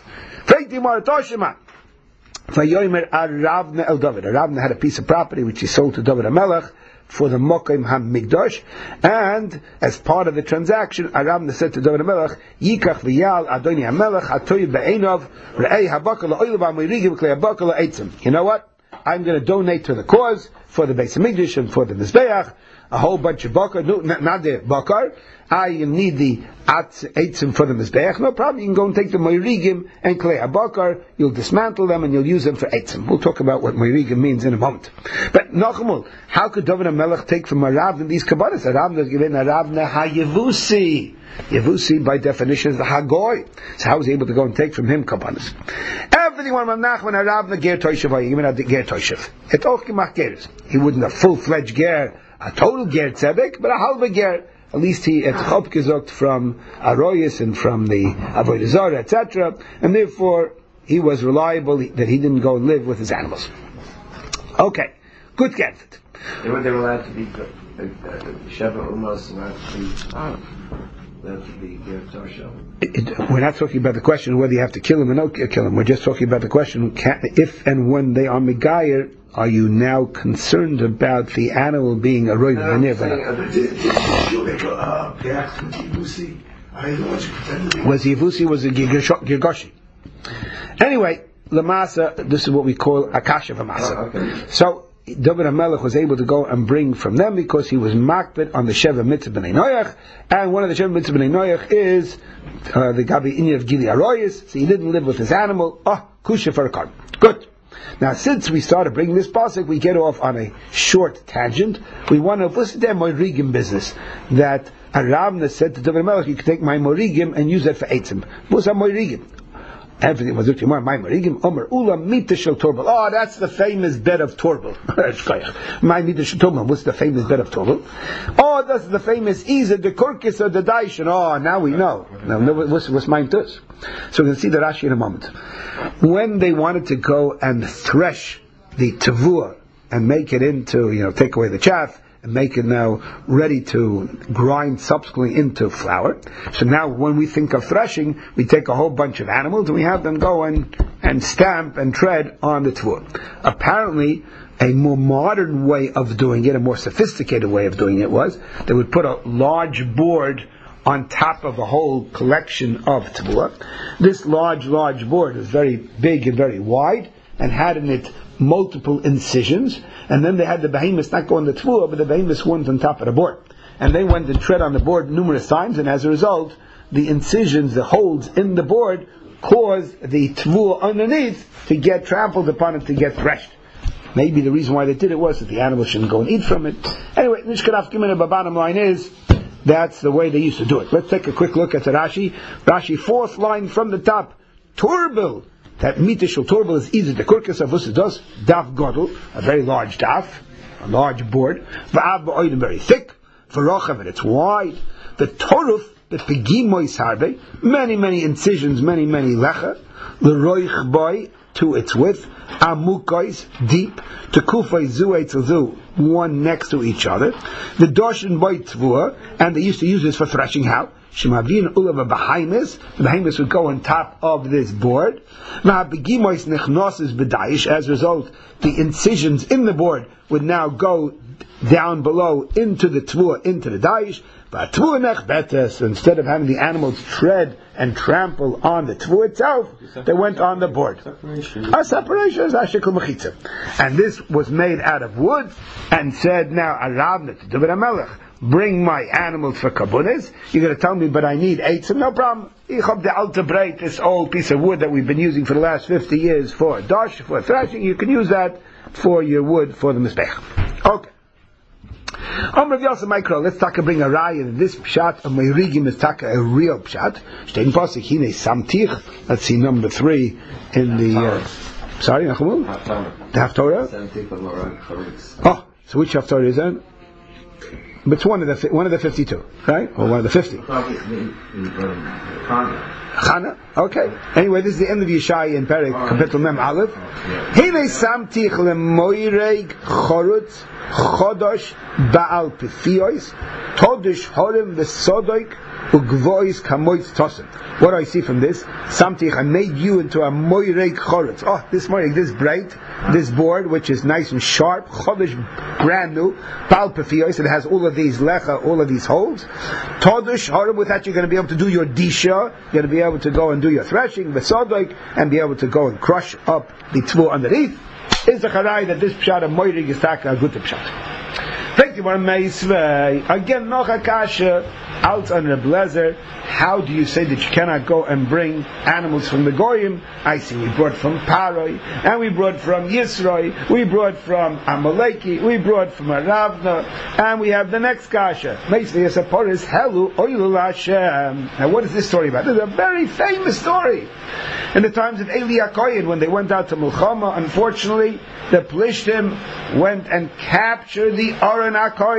Ravna had a piece of property which he sold to David HaMelech for the Mokim HaMikdash, and as part of the transaction, Aravna said to David HaMelech, Yikach v'yal Adoni HaMelech hatoy be'enov re'ei habakal ha'oil v'amirigim klei habakal ha'etzim. You know what? I'm going to donate to the cause for the Beis Hamikdash and for the Mizbeach, a whole bunch of bakar, no, not, not the bakar. I need the eitzim for the Mizbeach. No problem, you can go and take the moirigim and klei habakar, you'll dismantle them and you'll use them for eitzim. We'll talk about what moirigim means in a moment. But Nachumul, how could David HaMelech take from a Ravna these kabbalas? A Ravna is given a Ravna ha-Yevusi. Yevusi, by definition, is the Hagoy. So how was he able to go and take from him kabbalas? Everything went on Nachman a Ravna ger toishev, or even a ger toishev. Et och gemach geres. He wasn't a full-fledged ger, a total ger tzedek, but a halva ger. At least he had chop gezogt from Aroyas and from the Avodah Zarah, et cetera. And therefore, he was reliable that he didn't go and live with his animals. Okay, good get. They were, they were allowed to be Sheva Umos, allowed to be, allowed to be Torsha. We're not talking about the question of whether you have to kill him or not kill him. We're just talking about the question, if and when they are Megayer, are you now concerned about the animal being a roiv v'nir? Was Yevusi was a Girgoshi? Anyway, Lamasa, this is what we call Akasha v'masa. Oh, okay. So David HaMelech was able to go and bring from them because he was makbet on the Sheva Mitzvah B'nai Noach, and one of the Sheva Mitzvah B'nai Noach is uh, the Gabi Inya of Gili Aroyas, so he didn't live with his animal. Oh, kusha for a card. Good. Now, since we started bringing this pasuk, we get off on a short tangent. We want to listen to my morigim business that a Ravna said to David HaMelech, you can take my morigim and use that for eitzim. What's a morigim? Everything was looking more my morigim. Omer ula mita shel torbel. Oh, that's the famous bed of torbel. My mita shel torbel. What's the famous bed of torbel? Oh, that's the famous Iza de Kurkis or the Daishan. Oh, now we know. Now, what's what's mine to us? So we're going to see the Rashi in a moment. When they wanted to go and thresh the tavua and make it into, you know, take away the chaff and make it now ready to grind subsequently into flour. So now when we think of threshing, we take a whole bunch of animals and we have them go and, and stamp and tread on the tavua. Apparently, a more modern way of doing it, a more sophisticated way of doing it was, they would put a large board on top of a whole collection of tavua. This large, large board is very big and very wide, and had in it multiple incisions, and then they had the behemoths not go on the tavua, but the behemoths went on top of the board. And they went and tread on the board numerous times, and as a result, the incisions, the holes in the board, caused the tavua underneath to get trampled upon it, to get threshed. Maybe the reason why they did it was that the animals shouldn't go and eat from it. Anyway, Nishkaraf Gimin, the bottom line is, that's the way they used to do it. Let's take a quick look at the Rashi. Rashi, fourth line from the top. Turbel. That mitishal turbel is either the kurkas of Vusidos, daf godel, a very large daf, a large board. Va'ab ba'oidim, very thick. V'rochav, and it's wide. The toruf, the pegimois harbe, many, many incisions, many, many lecha. L'roich boy, to its width. Amukais, deep. To kufay zu etzel, one next to each other. The doshin boy tvua, and they used to use this for threshing how? Shemavin ulav behimis, the behemoths would go on top of this board. Ma'abigimois nechnosis b'dayish, as a result, the incisions in the board would now go down below into the tvua, into the dayish. But tvua nech betes, instead of having the animals tread and trample on the tvua itself, they went on the board. Separation. A separation is ashikul mechitza. And this was made out of wood, and said, now, Aravna to David HaMelech, bring my animals for kabunas. You're going to tell me, but I need eitzim. No problem. Ich hab the alta breit, this old piece of wood that we've been using for the last fifty years for dash, for thrashing. You can use that for your wood for the mizbech. Okay. Amr Yosef Mikro, let's take a bring a raya in this pshat. A meirigim is taka a real pshat. Stein pasik hine samtich. Let's see number three in the. Uh, sorry, Nachumul. The Haftorah. Oh, so which Haftorah is that? But it's one of the one of the fifty-two, right? Or one of the fifty. Chana. Okay. Anyway, this is the end of Yeshaya in Perek Kapitel Mem Aleph. Hine samtich lemoireg chorutz chodosh baal pifiois todush horem v'sodoik ugvois kamoitz tosim. What do I see from this? Samtich, I made you into a moireg chorutz. Oh, this moireg, this bright, this board, which is nice and sharp, chodosh, brand new, baal pifiois, it has all of these lecha, all of these holes. Todush horem, with that you're going to be able to do your disha, you're going to be able to go and do your threshing, v'sodoik, and be able to go and crush up the tvu underneath. Is the charai that this pshat of moirig is taka a good pshat? Again, noch akasha out on Reb Lezer. How do you say that you cannot go and bring animals from the Goyim? I see we brought from Paroi, and we brought from Yisroi, we brought from Amaleki, we brought from Aravna, and we have the next kasha. Now what is this story about? This is a very famous story. In the times of Eli HaKohen, when they went out to Mulchama, unfortunately, the Plishtim went and captured the Aron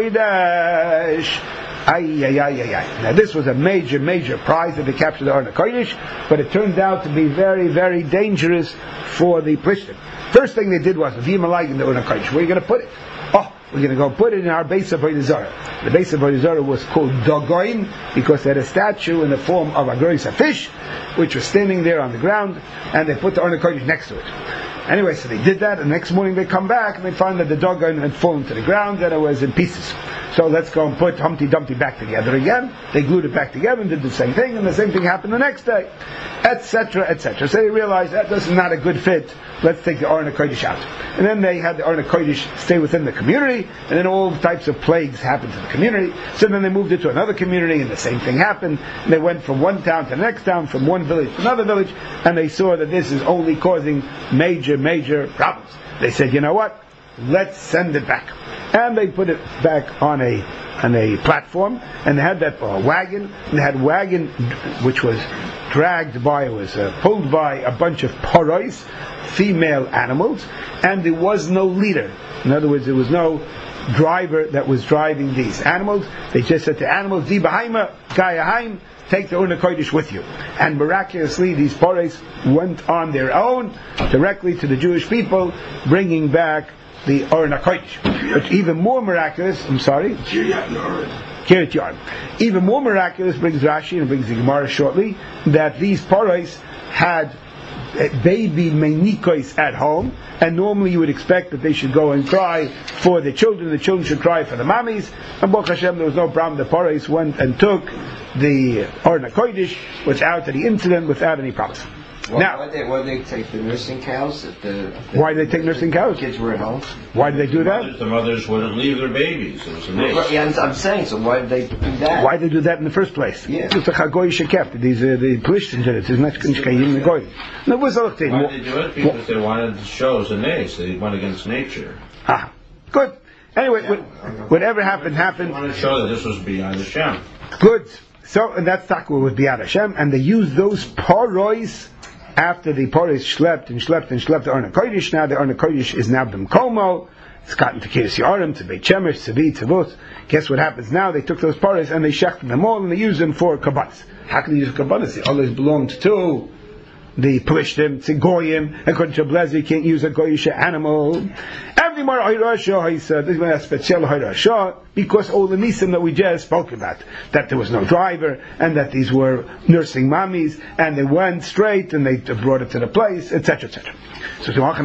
HaKodesh. Ay, ay, ay, ay, ay. Now this was a major, major prize that they captured the Aron HaKodesh, but it turned out to be very, very dangerous for the Plishtim. First thing they did was, V'yimalai in the Aron HaKodesh. Where are you going to put it? Oh, we're going to go put it in our base of Avodah Zarah. The base of Avodah Zarah was called Dagoin because they had a statue in the form of a grois, a fish, which was standing there on the ground, and they put the Aron HaKodesh next to it. Anyway, so they did that, and the next morning they come back and they find that the Dagoin had fallen to the ground and it was in pieces. So let's go and put Humpty Dumpty back together again. They glued it back together and did the same thing, and the same thing happened the next day, et cetera, et cetera. So they realized that this is not a good fit. Let's take the Aron HaKodesh out. And then they had the Aron HaKodesh stay within the community, and then all types of plagues happened to the community. So then they moved it to another community, and the same thing happened. And they went from one town to the next town, from one village to another village, and they saw that this is only causing major, major problems. They said, you know what? Let's send it back. And they put it back on a on a platform, and they had that uh, wagon, and they had wagon which was dragged by, it was uh, pulled by a bunch of parois, female animals, and there was no leader. In other words, there was no driver that was driving these animals. They just said to animals, Di Bahaima, Gayahaim, take the Aron HaKodesh with you. And miraculously, these parois went on their own directly to the Jewish people, bringing back the Aron HaKodesh. But even more miraculous, I'm sorry? Kiryat Yarim. Even more miraculous brings Rashi, and brings the Gemara shortly, that these parois had baby menikois at home, and normally you would expect that they should go and cry for the children, the children should cry for the mommies, and Baruch Hashem, there was no problem. The parois went and took the Aron HaKodesh without any incident, without any problems. Why, now, why did they, why did they take the nursing cows? At the, at the, why did they take nursing cows? Kids were at home. Why did they do that? Mothers, the mothers wouldn't leave their babies. It was a Well, well, yeah, I'm, I'm saying, so why did they do that? Why did they do that in the first place? Yeah. It's a chagoy shekeft. These are the Plishtim. It's not kayim the goy. No, what's the other thing? Why did they do it? Because they wanted to show as a nace. They went against nature. Ah, good. Anyway, yeah. Whatever happened, happened. They wanted to show that this was beyond Hashem. Good. So, and that's takwa with beyond Hashem, and they used those parois. After the Parois schlepped and schlepped and schlepped the Aron HaKodesh, now the Aron HaKodesh is now b'mkomo. It's gotten to Kiryas Yarim, to Beit Shemesh, to Tzvi, Tzavot. Guess what happens now? They took those Parois and they shechted them all and they used them for kabbanis. How can they use kabbanis? They always belonged to the Plishtim, to Goyim. According to Blazer, you can't use a Goyish animal. Every more Hayrashah, he said, this is a special Hayrashah, because all the nisim that we just spoke about, that there was no driver, and that these were nursing mommies, and they went straight, and they brought it to the place, et cetera, et cetera. So, why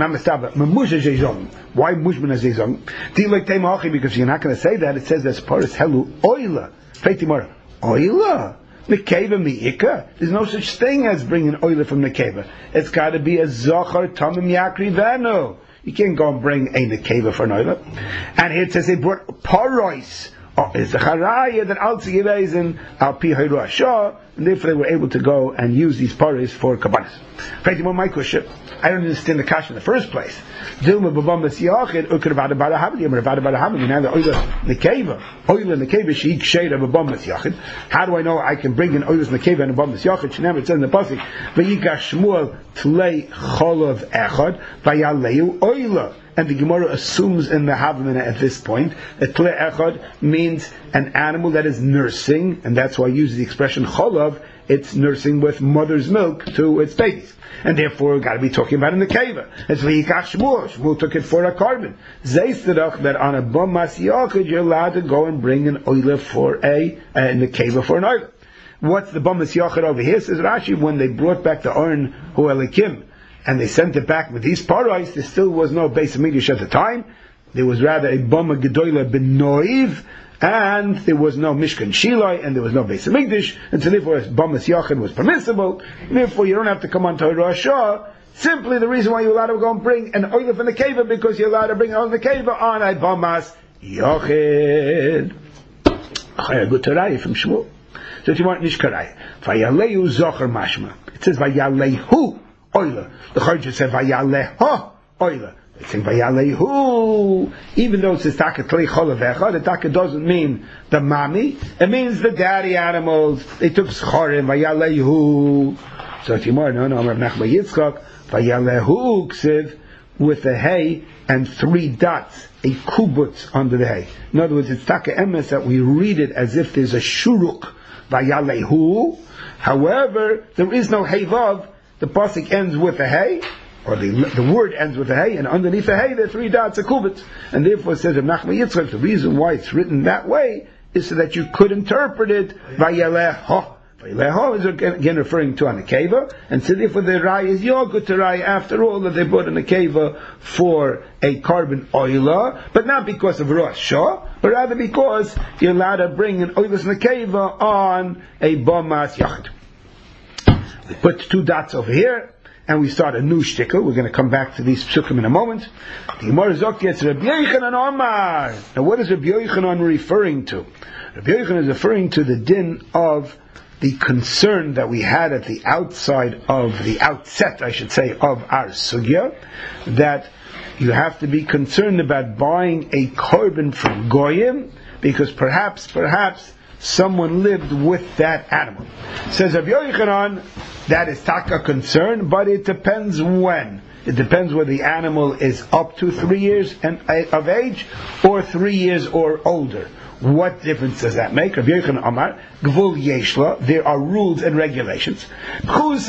Mushman Zezong? Do you like Teimachi? Because you're not going to say that. It says that's part of Helu Oila. Feitimara. Oila? Nekeva mi'ika. There's no such thing as bringing oil from nekeva. It's got to be a zochar tamim yakri venu. You can't go and bring a nekeva for an oil. And here it says they brought parois. Oh, it's a charaya that al tzigivazin al pi hayrashah, and therefore they were able to go and use these parois for kabbanis. Feitimon my kuship. I don't understand the kasha in the first place. Dilma babam b'siyachid ukr v'ada b'ada havdi amar v'ada b'ada havdi. Now the oil nekeva, oil nekeva sheik shayda babam b'siyachid. How do I know I can bring in oil nekeva and babam b'siyachid? She never says in the pasuk v'yikash Shmuel tlei cholav echad v'yaleu oila. And the Gemara assumes in the Havamina at this point that tlei echad means an animal that is nursing, and that's why I use the expression cholav. It's nursing with mother's milk to its babies. And therefore, we've got to be talking about in the keva. It's v'yikach Shmuel. Shmuel took it for a carbon. Zeistadach, that on a bum masiyachid, you're allowed to go and bring an oila for a, uh, in the keva for an oila. What's the bum masiyachid over here? Says Rashi, when they brought back the Aron Huelikim, and they sent it back with these parois, there still was no Beis Hamikdash at the time. There was rather a bama gedola ben noiv, and there was no Mishkan Shilai, and there was no Beis Hamikdash, and so therefore Bamas Yachid was permissible, and therefore you don't have to come on to Rosh Hashanah Simply the reason why you're allowed to go and bring an oil from the keva because you're allowed to bring an oil from the keva on a bamas yochid. A good Torah from Shmuel. So you want nishkarai. Vayalehu zocher mashma. It says vayalehu oila. The Chorah says vayaleho oila. It's saying vayalehu. Even though it says taka tlei cholavecha, the taka doesn't mean the mami. It means the daddy animals. They took schorim vayalehu. So if you want, no, no, Rav Nachman Yitzchak vayalehu ksiv with the hay and three dots, a kubutz under the hay. In other words, it's taka emes that we read it as if there's a shuruk vayalehu. However, there is no hay vav. The pasuk ends with a hay, or the the word ends with a hay, and underneath the hay there are three dots, a kubutz. And therefore, it says Rav Nachman Yitzchak, the reason why it's written that way is so that you could interpret it vayaleho. Vayaleho is again referring to an akeva, and so therefore the rai is yogut to rai after all that they bought an akeva for a carbon oiler, but not because of Rosh Shah, but rather because you're allowed to bring an oilus akeva on a bamas yachid. We put two dots over here, and we start a new shtickle. We're going to come back to these psukim in a moment. The Gemara Zok gets Rabbi Yochanan Omar. Now what is Rabbi Yochanan referring to? Rabbi Yochanan is referring to the din of the concern that we had at the outside of the outset, I should say, of our sugya, that you have to be concerned about buying a carbon from goyim, because perhaps, perhaps someone lived with that animal. Says Rabbi Yochanan, that is taka concern, but it depends when. It depends whether the animal is up to three years and, of age, or three years or older. What difference does that make? Rabbi Yochanan Amar, Gvul Yeshla, there are rules and regulations. Less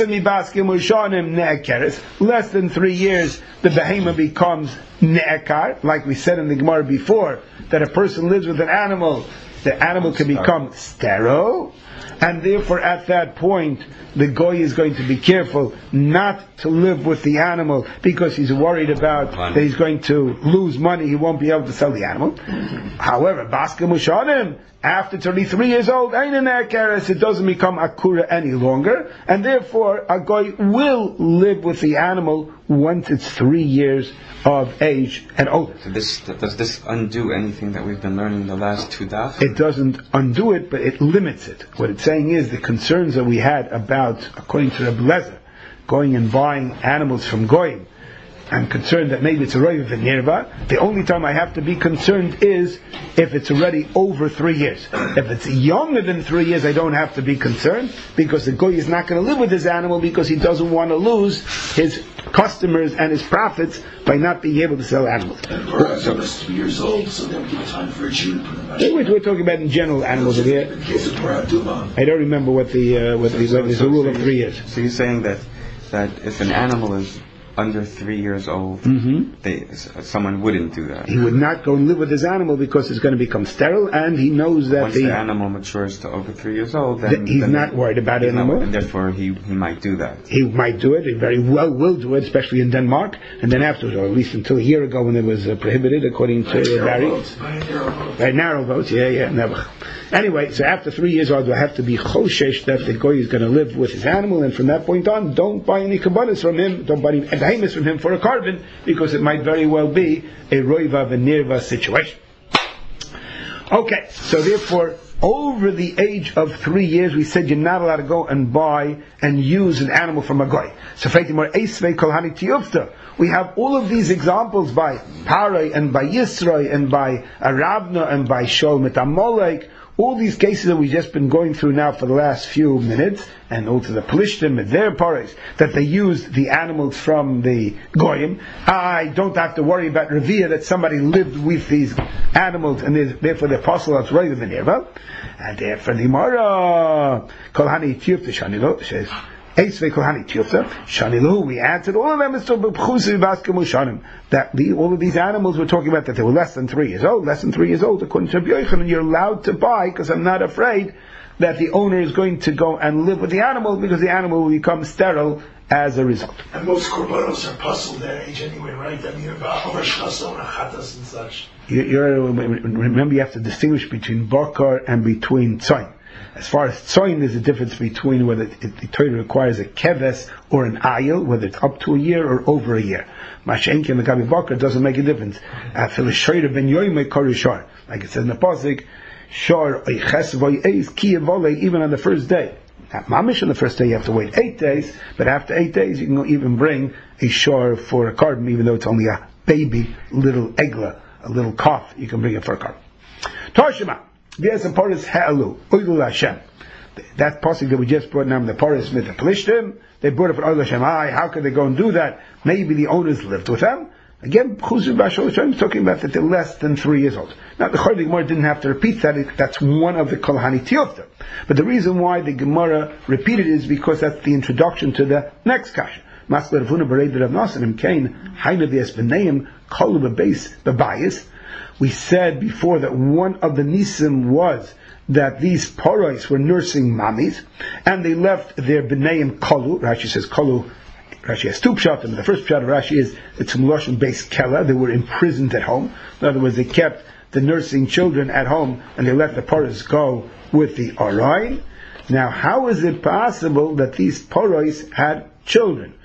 than three years, the behemoth becomes ne'ekar, like we said in the Gemara before, that a person lives with an animal, the animal can become sterile, and therefore at that point, the goy is going to be careful not to live with the animal because he's worried about that he's going to lose money, he won't be able to sell the animal. However, Baska Mushanim, after thirty-three years old, it doesn't become Akura any longer, and therefore a goy will live with the animal once it's three years of age and older. So this, does this undo anything that we've been learning in the last two daf? It doesn't undo it, but it limits it. What it's saying is the concerns that we had about, according to Rebbe Lezer, going and buying animals from goyim, I'm concerned that maybe it's a roiv v'nirva. The only time I have to be concerned is if it's already over three years. If it's younger than three years, I don't have to be concerned, because the goy is not going to live with his animal because he doesn't want to lose his customers and his profits by not being able to sell animals. Or so, three years old, so they'll give time for a Jew to put them back. We're, we're talking about in general animals over here. In the case of Paraduma. I don't remember what the uh, what the, so, there's so, a rule so of three years. So you're saying that that if an animal is under three years old, mm-hmm. they, someone wouldn't do that. He would not go and live with his animal because it's going to become sterile, and he knows that once the, the animal matures to over three years old, then he's then not worried about it anymore, not, and therefore he, he might do that. He might do it. He very well will do it, especially in Denmark, and then afterwards, or at least until a year ago when it was uh, prohibited, according to uh, Barry. By narrow votes, yeah, yeah, never. Anyway, so after three years old, I have to be choshesh that the goy is going to live with his animal, and from that point on, don't buy any kabbalas from him, don't buy any behemoths from him for a carbon, because it might very well be a roiva v'nirva situation. Okay, so therefore, over the age of three years, we said you're not allowed to go and buy and use an animal from a goy. So, we have all of these examples by Parai and by Yisroi and by Arabna and by Shol Metamolek. All these cases that we've just been going through now for the last few minutes, and also the Pelishtim and their paras, that they used the animals from the Goyim. I don't have to worry about Revia that somebody lived with these animals, and therefore the apostle is rather than Nirva. And therefore the Mara, Kolhani Tiyuf Shanilo says, we answered all of them that the, all of these animals we're talking about, that they were less than three years old, less than three years old, according to Rabbi Yochanan, you're allowed to buy, because I'm not afraid that the owner is going to go and live with the animal, because the animal will become sterile as a result. And most korbanos are puzzled their age anyway, right? I mean, about Rosh Hashanah and Chatas and such. You're, remember, you have to distinguish between bakar and between tzayin. As far as tzoyin, there's a difference between whether it, the Torah requires a keves or an ayil, whether it's up to a year or over a year. Mashenki and the Gabi Bakr doesn't make a difference. Like it says in the pasuk, shor eiches v'yeis ki yevole, even on the first day. At mamish on the first day you have to wait eight days, but after eight days you can even bring a shor for a carbon, even though it's only a baby little egla, a little calf, you can bring it for a carbon. Toshima, v'yes and paris ha'alu, oilu Hashem. That pasuk that we just brought now, the paris with the Pelishtim, they brought it for oilu Hashem. How could they go and do that? Maybe the owners lived with them. Again, Chuzur Bashal Hashem is talking about that they're less than three years old. Now, the Chayei Gemara didn't have to repeat that. That's one of the Kol Hanitiyot. But the reason why the Gemara repeated it is because that's the introduction to the next kasha. Masler Vuna Bereid Rav Nasanim Kain Haina V'Es B'Neim Kol B'Beis B'Bayis. We said before that one of the nisim was that these parais were nursing mammies, and they left their B'Neim Kolu. Rashi says Kolu. Rashi has two pshatim, and the first pshat of Rashi is it's Mloshim based Kela. They were imprisoned at home. In other words, they kept the nursing children at home, and they let the paras go with the Arain. Now, how is it possible that these paras had children?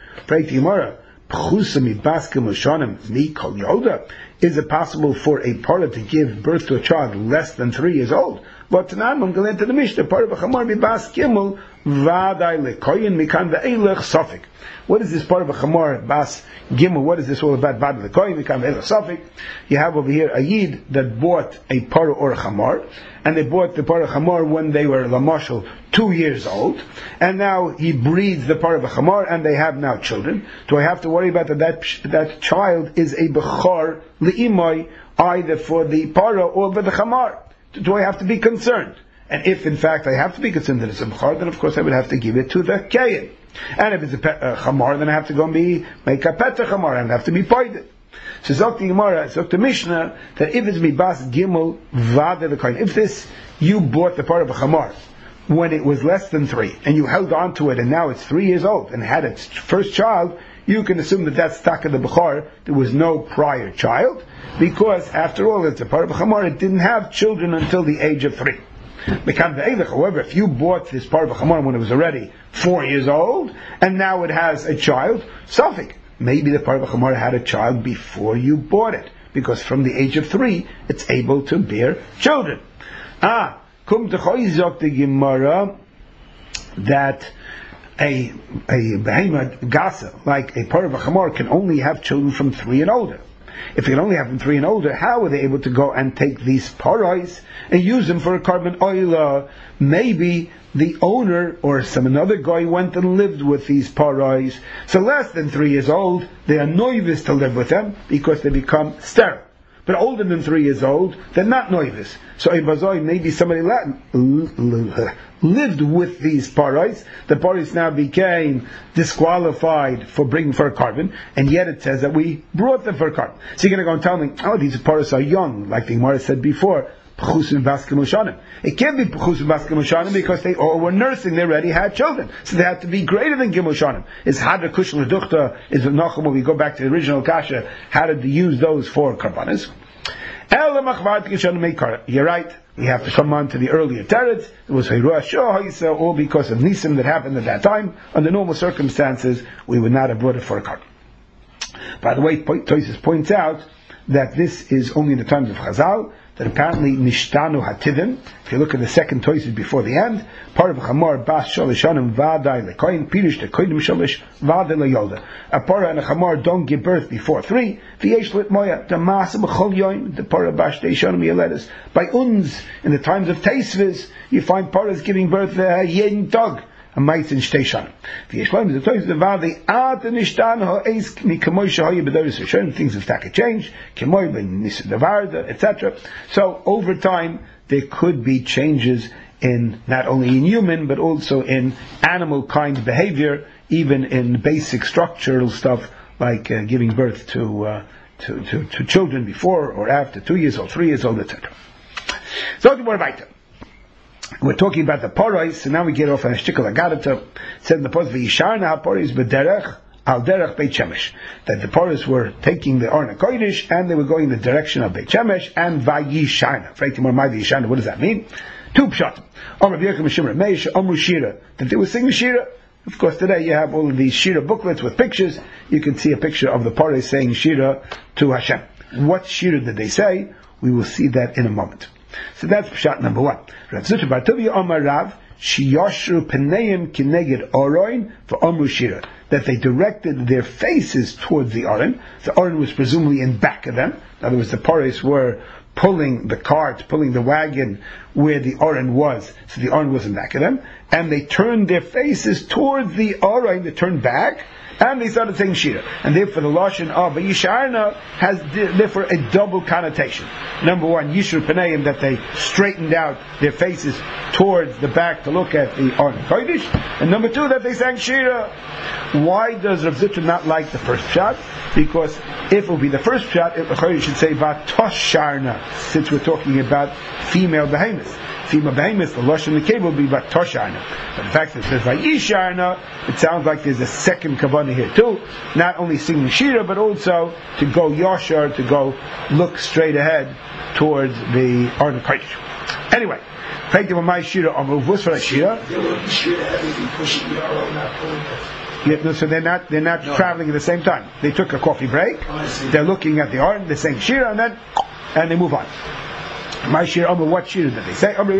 Is it possible for a para to give birth to a child less than three years old? But Tanan, I'm going to the Mishnah, para b'chamor mibas gimel v'adai lekoyin mikan ve'elech sofik. What is this part of a chamor bas gimel? What is this all about? V'adai lekoyin mikan ve'elech sofik. You have over here a yid that bought a para or a chamor, and they bought the para chamor when they were lamashal two years old, and now he breeds the para of a chamor, and they have now children. Do I have to worry about that? That, that child is a bechor li'imoy, either for the para or for the chamor? Do I have to be concerned? And if in fact I have to be concerned that it's a bechor, then of course I would have to give it to the kayin. And if it's a pe- uh, chamor, then I have to go and be make a peta chamor, and I have to be poided. So Zok the Gemara, Zok the Mishnah, that if it's mibas gimel vade the kayin, if this you bought the part of a chamor when it was less than three, and you held on to it, and now it's three years old and had its first child, you can assume that that's stuck in the bechor. There was no prior child, because after all, it's a part of a chamor. It didn't have children until the age of three. However, if you bought this part of a chamor when it was already four years old, and now it has a child, safek, maybe the part of a chamor had a child before you bought it, because from the age of three, it's able to bear children. Ah, kum techoizok the Gemara that a a behemoth gasa, like a part of a chamor, can only have children from three and older. If they can only have them three and older, how are they able to go and take these parais and use them for a carbon oil? Maybe the owner or some another guy went and lived with these parais. So less than three years old, they are novice to live with them because they become sterile. But older than three years old, they're not novice. So maybe somebody lived with these parais. The parais now became disqualified for bringing for a carbon, and yet it says that we brought them for a carbon. So you're going to go and tell me, oh, these parais are young, like the Gemara said before. It can't be P'chusim Baskim Ushanim because they all were nursing, they already had children. So they had to be greater than Gimel Ushanim. Is Hadra Kushel Duchta, is Nachum, when we go back to the original Kasha, how did they use those for Karbanis? You're right, we have to come on to the earlier Teretz. It was Hayruah Shoh, all because of Nisim that happened at that time. Under normal circumstances, we would not have brought it for a carbon. By the way, Tosis points out that this is only in the times of Chazal, that apparently nishtanu hativim. If you look at the second toises before the end, part of chamor bas sholishanim vaday lekoyin pirish lekoyinim sholish vaday leyolda. A para and a chamor don't give birth before three. V'yesh lit moya the masa b'chol yoyim the para bas deishanim yeledes. By uns in the times of teisves, you find paras giving birth uh, yen tog. A mites in station. The Yeshloim is the toys of the valley. At the Nishtan ho eis mi kamoy shahoy bedoris rishon. Things have taken change. Kamoy ben nisavarda, et cetera. So over time there could be changes in not only in human but also in animal kind behavior, even in basic structural stuff like uh, giving birth to, uh, to to to children before or after two years old, three years old, et cetera. So more about it. We're talking about the parais, so now we get off on a shtikal agadata. Said in the post, "V'yisharna haparais b'derech al derech Beit Shemesh." That the parais were taking the Arna Kodesh and they were going in the direction of Beit Shemesh and v'yisharna. What does that mean? Two pshat. Amar Rabbi Yochanan Mishimra Meish Amru Shira, that they were singing Shira. Of course, today you have all of these Shira booklets with pictures. You can see a picture of the party saying Shira to Hashem. What Shira did they say? We will see that in a moment. So that's pshat number one. Rav Zutra Bar Tuvia Amar Rav Shiyashru Peneim Kineged Oroin for Amru Shira, that they directed their faces towards the Aron. The Aron was presumably in back of them. In other words, the paris were pulling the cart, pulling the wagon where the Aron was, so the Aron was in back of them, and they turned their faces towards the Aron, they turned back, and they started saying Shira. And therefore the Lashon of Yisharna has therefore a double connotation. Number one, Yishru Paneim, that they straightened out their faces towards the back to look at the Aron Kodesh, and number two, that they sang Shira. Why does Rav Zutra not like the first shot? Because if it would be the first shot, it should say Vatosharna, since we're talking about female behemoths. Female behemoths, the Lashon the cable would be Vatosharna. But the fact that it says Vayisharna, it sounds like there's a second kavanah here too. Not only singing Shira, but also to go Yashar, to go look straight ahead towards the Aron Kodesh. Anyway, thank you for my Shira. I'm going to for Shira. Yeah, no, so they're not they're not no. traveling at the same time. They took a coffee break. Oh, they're looking at the Aron, they're saying Shira, and then and they move on. My Shira, what Shira did they say? Oh,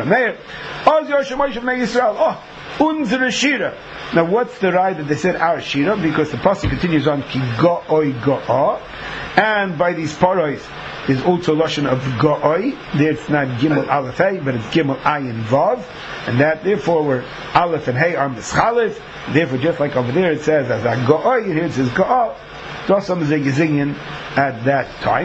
unzere Shira. Now, what's the right that they said our Shira? Because the pasuk continues on ki go'oi go'ah, and by these paros is also lashon of go'oi. There it's not gimel aleph hey, but it's gimel ayin vav, and that therefore where aleph and hey are mischalef. Therefore, just like over there it says as a go'oi, here it says go'ah. Dosam zegizingin at that time.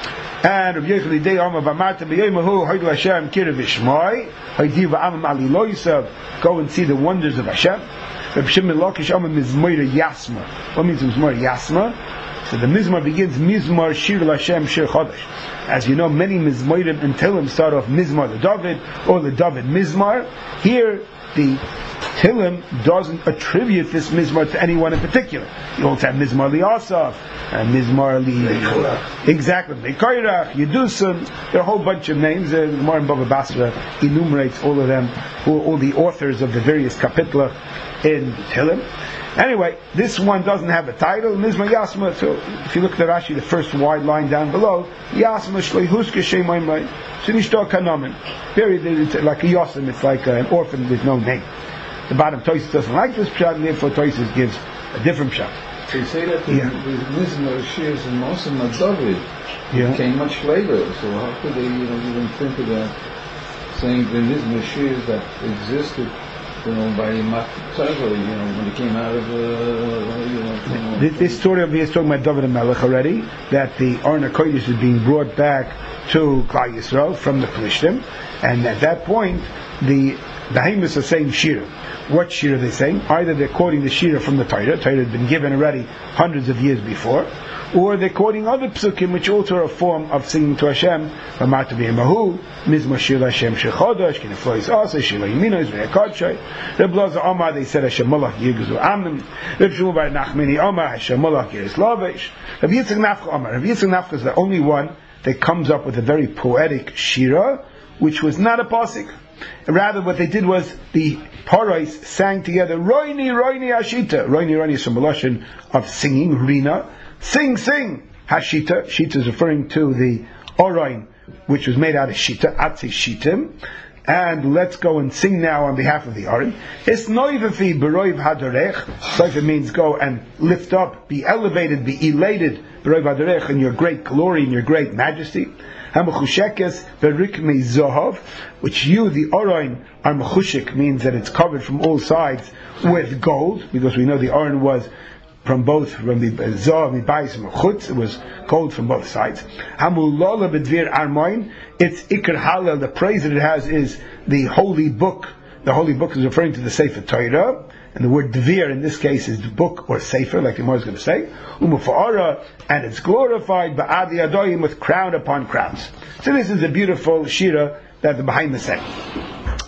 And Rabbi Yochanan Day Amar Bamarta B'Yomahu Hoidu Hashem Kirav Ishmai Hoidiv Amam Ali Loisav. Go and see the wonders of Hashem. Rabbi Shimon Lakish Amar Mizmoira Yasma. What means Mizmoira Yasma? So the Mizmor begins Mizmor Shir Hashem Shir Chodesh. As you know, many Mizmorim and Tilim start off Mizmor the David or the David Mizmor. Here the Tilim doesn't attribute this Mizmor to anyone in particular. You also have Mizmor Li Asaf and Mizmor Li exactly Mekoirach, Yedusun. There are a whole bunch of names. The Gemara in Bava Basra enumerates all of them, who are all the authors of the various kapitla in Tilim. Anyway, this one doesn't have a title, Mizmor Yasma. So if you look at the Rashi, the first wide line down below, Yasma Shloi Huske Shemaimai Sinishto Kanamin. Very, it's like a Yosim. It's like an orphan with no name. The bottom Tosis doesn't like this pshat, and therefore Tosis gives a different pshat. So you say that the Mizmor Shirs and Mosim David came much later. So how could they, you know, even think of that? Saying the Mizmor Shirs that existed, you know, by Mat Tzavor, you know, when it came out of, uh, you know, from, this, this story of is talking about David and Melech already, that the Aron HaKodesh is being brought back to Klal Yisrael from the Plishtim, and at that point the behemoths are saying Shira. What Shira are they saying? Either they're quoting the Shira from the Torah, Torah had been given already hundreds of years before, or they're quoting other psukim which also are a form of singing to Hashem. V'marta b'yemahu Mizmor Shir Hashem Shir Chodesh Kineflois Asa Shir Yimino Yisrael Kodshay. Reb Loza Omar, they said Hashem Malach Yirguzu Amnim. Reb Shmuel Bar Nachmani Omar Hashem Malach Yiris Lavish. Reb Yitzchak Nafcha Omar. Reb Yitzchak Nafcha is the only one that comes up with a very poetic Shira, which was not a pasuk. Rather, what they did was the parais sang together, Roini, Roini, Hashita. Roini, Roini is from the Lashon of singing, Rina. Sing, sing, Hashita. Shita is referring to the Orain, which was made out of Shita, Atzi Shitim. And let's go and sing now on behalf of the Orain. Es noivefi beroiv hadarech. Soifa means go and lift up, be elevated, be elated, beroiv hadarech, in your great glory, in your great majesty. Hamachushekes berikmei zohav, which you, the Orain, are mechushek, means that it's covered from all sides with gold, because we know the Orain was from both, from the zohav, the bais, and chutz, it was gold from both sides. Hamulala bedvir armoin, its ikar halal, the praise that it has is the holy book. The holy book is referring to the Sefer Torah, and the word dvir in this case is book or sefer, like the Gemara is going to say. Umufa'ara, and it's glorified ba'adi adoyim, with crown upon crowns. So this is a beautiful shira that the behind the sang.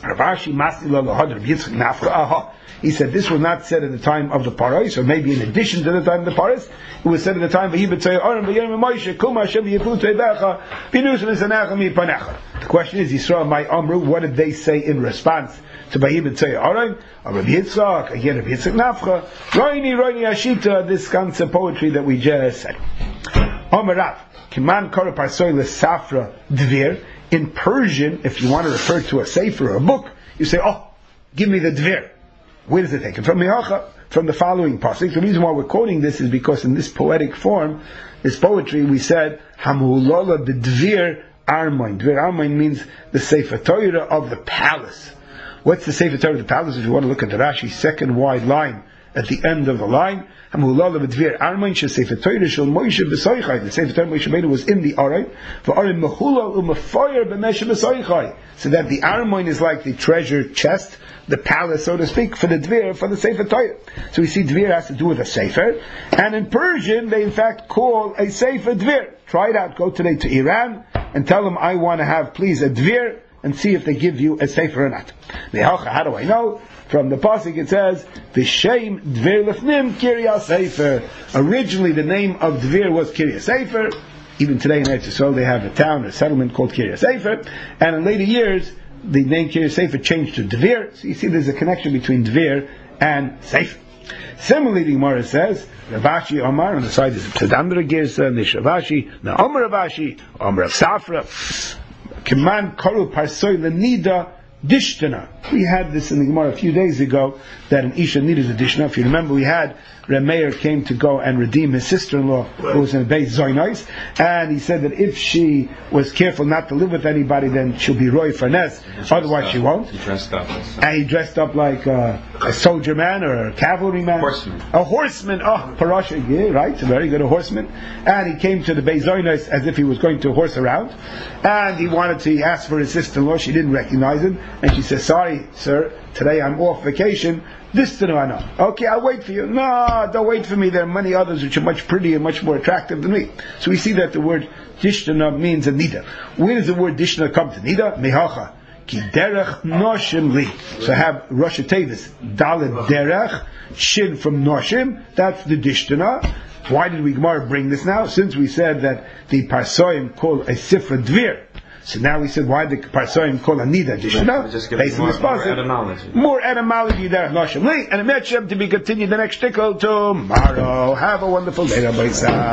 Ravashi Masila Lahadr Yitzchak Nafcha. Aha. He said this was not said at the time of the Parais, or maybe in addition to the time of the Parais. It was said at the time of Yibitzay Aram V'Yerim Moshe Kuma Hashem V'Yifut V'Yebecha Binus V'Zanecha Mi'Panecha. The question is, Yisrael my Amru, what did they say in response to Vayibitzay Aram? Or Rabbi Yitzchak, again Rabbi Yitzchak Nafcha, Roini Roini Ashita, this concept poetry that we just said. Omarav, Kiman Kara Parsoy L'Safra Dvir. In Persian, if you want to refer to a sefer or a book, you say, oh, give me the Dvir. Where does it take it? From Mihacha, from the following pasuk. The reason why we're quoting this is because in this poetic form, this poetry, we said, Hamulola b'dvir armoin. Dvir armoin means the Sefer Torah of the palace. What's the Sefer Torah of the palace? If you want to look at the Rashi's second wide line, at the end of the line, Hamulola b'dvir armoin, she Sefer Torah shel Moshe b'soichai. The Sefer Torah Moshe Rabbeinu was in the Aron, v'aron mehulal u'mefoyer b'meshe b'soichai. So that the armoin is like the treasure chest, the palace, so to speak, for the Dvir, for the Sefer Torah. So we see Dvir has to do with a Sefer, and in Persian, they in fact call a Sefer Dvir. Try it out, go today to Iran, and tell them, I want to have, please, a Dvir, and see if they give you a Sefer or not. How do I know? From the Pasuk it says, V'shem Dvir Lefnim Kiryas Sefer. Originally the name of Dvir was Kiryas Sefer. Even today in Eretz Yisrael they have a town, a settlement called Kiryas Sefer, and in later years, the name Kiryas Sefer changed to Dvir. So you see there's a connection between Dvir and Sefer. Similarly, the Gemara says, Ravashi Omar, on the side is Tzadamra Girsa, Nish Ravashi, Na Omar Ravashi, Omar of Safra, Kiman Karu Parsoy Lenida Dishtana. We had this in the Gemara a few days ago, that an Isha needed a Dishtana. If you remember, we had Remeir came to go and redeem his sister-in-law who was in a Beit Zoinais, and he said that if she was careful not to live with anybody, then she'll be Roy Farnes, otherwise up. She won't. He dressed up. And he dressed up like uh, a soldier man or a cavalry man. Horseman. A horseman. Oh, Parasha, yeah, right, it's very good, a horseman. And he came to the Beit Zoinais as if he was going to horse around, and he wanted to, he asked for his sister-in-law, she didn't recognize him, and she said, sorry, sir, today I'm off vacation. This to know I know. Okay, I'll wait for you. No, don't wait for me. There are many others which are much prettier, much more attractive than me. So we see that the word Dishtana means a nida. Where does the word Dishtana come to? Nida? Mehacha. Ki derech noshim li. So have Rosh Tevis, Dalet derech, Shin from noshim. That's the Dishtana. Why did we Gemara bring this now? Since we said that the Parsoim call a Sifra Dvir. So now we said, why the Parsoim call a Nida Dishna? Based on this more etymology. More etymology there. And a matchup to be continued the next tickle tomorrow. Have a wonderful day, Rabbi Isa.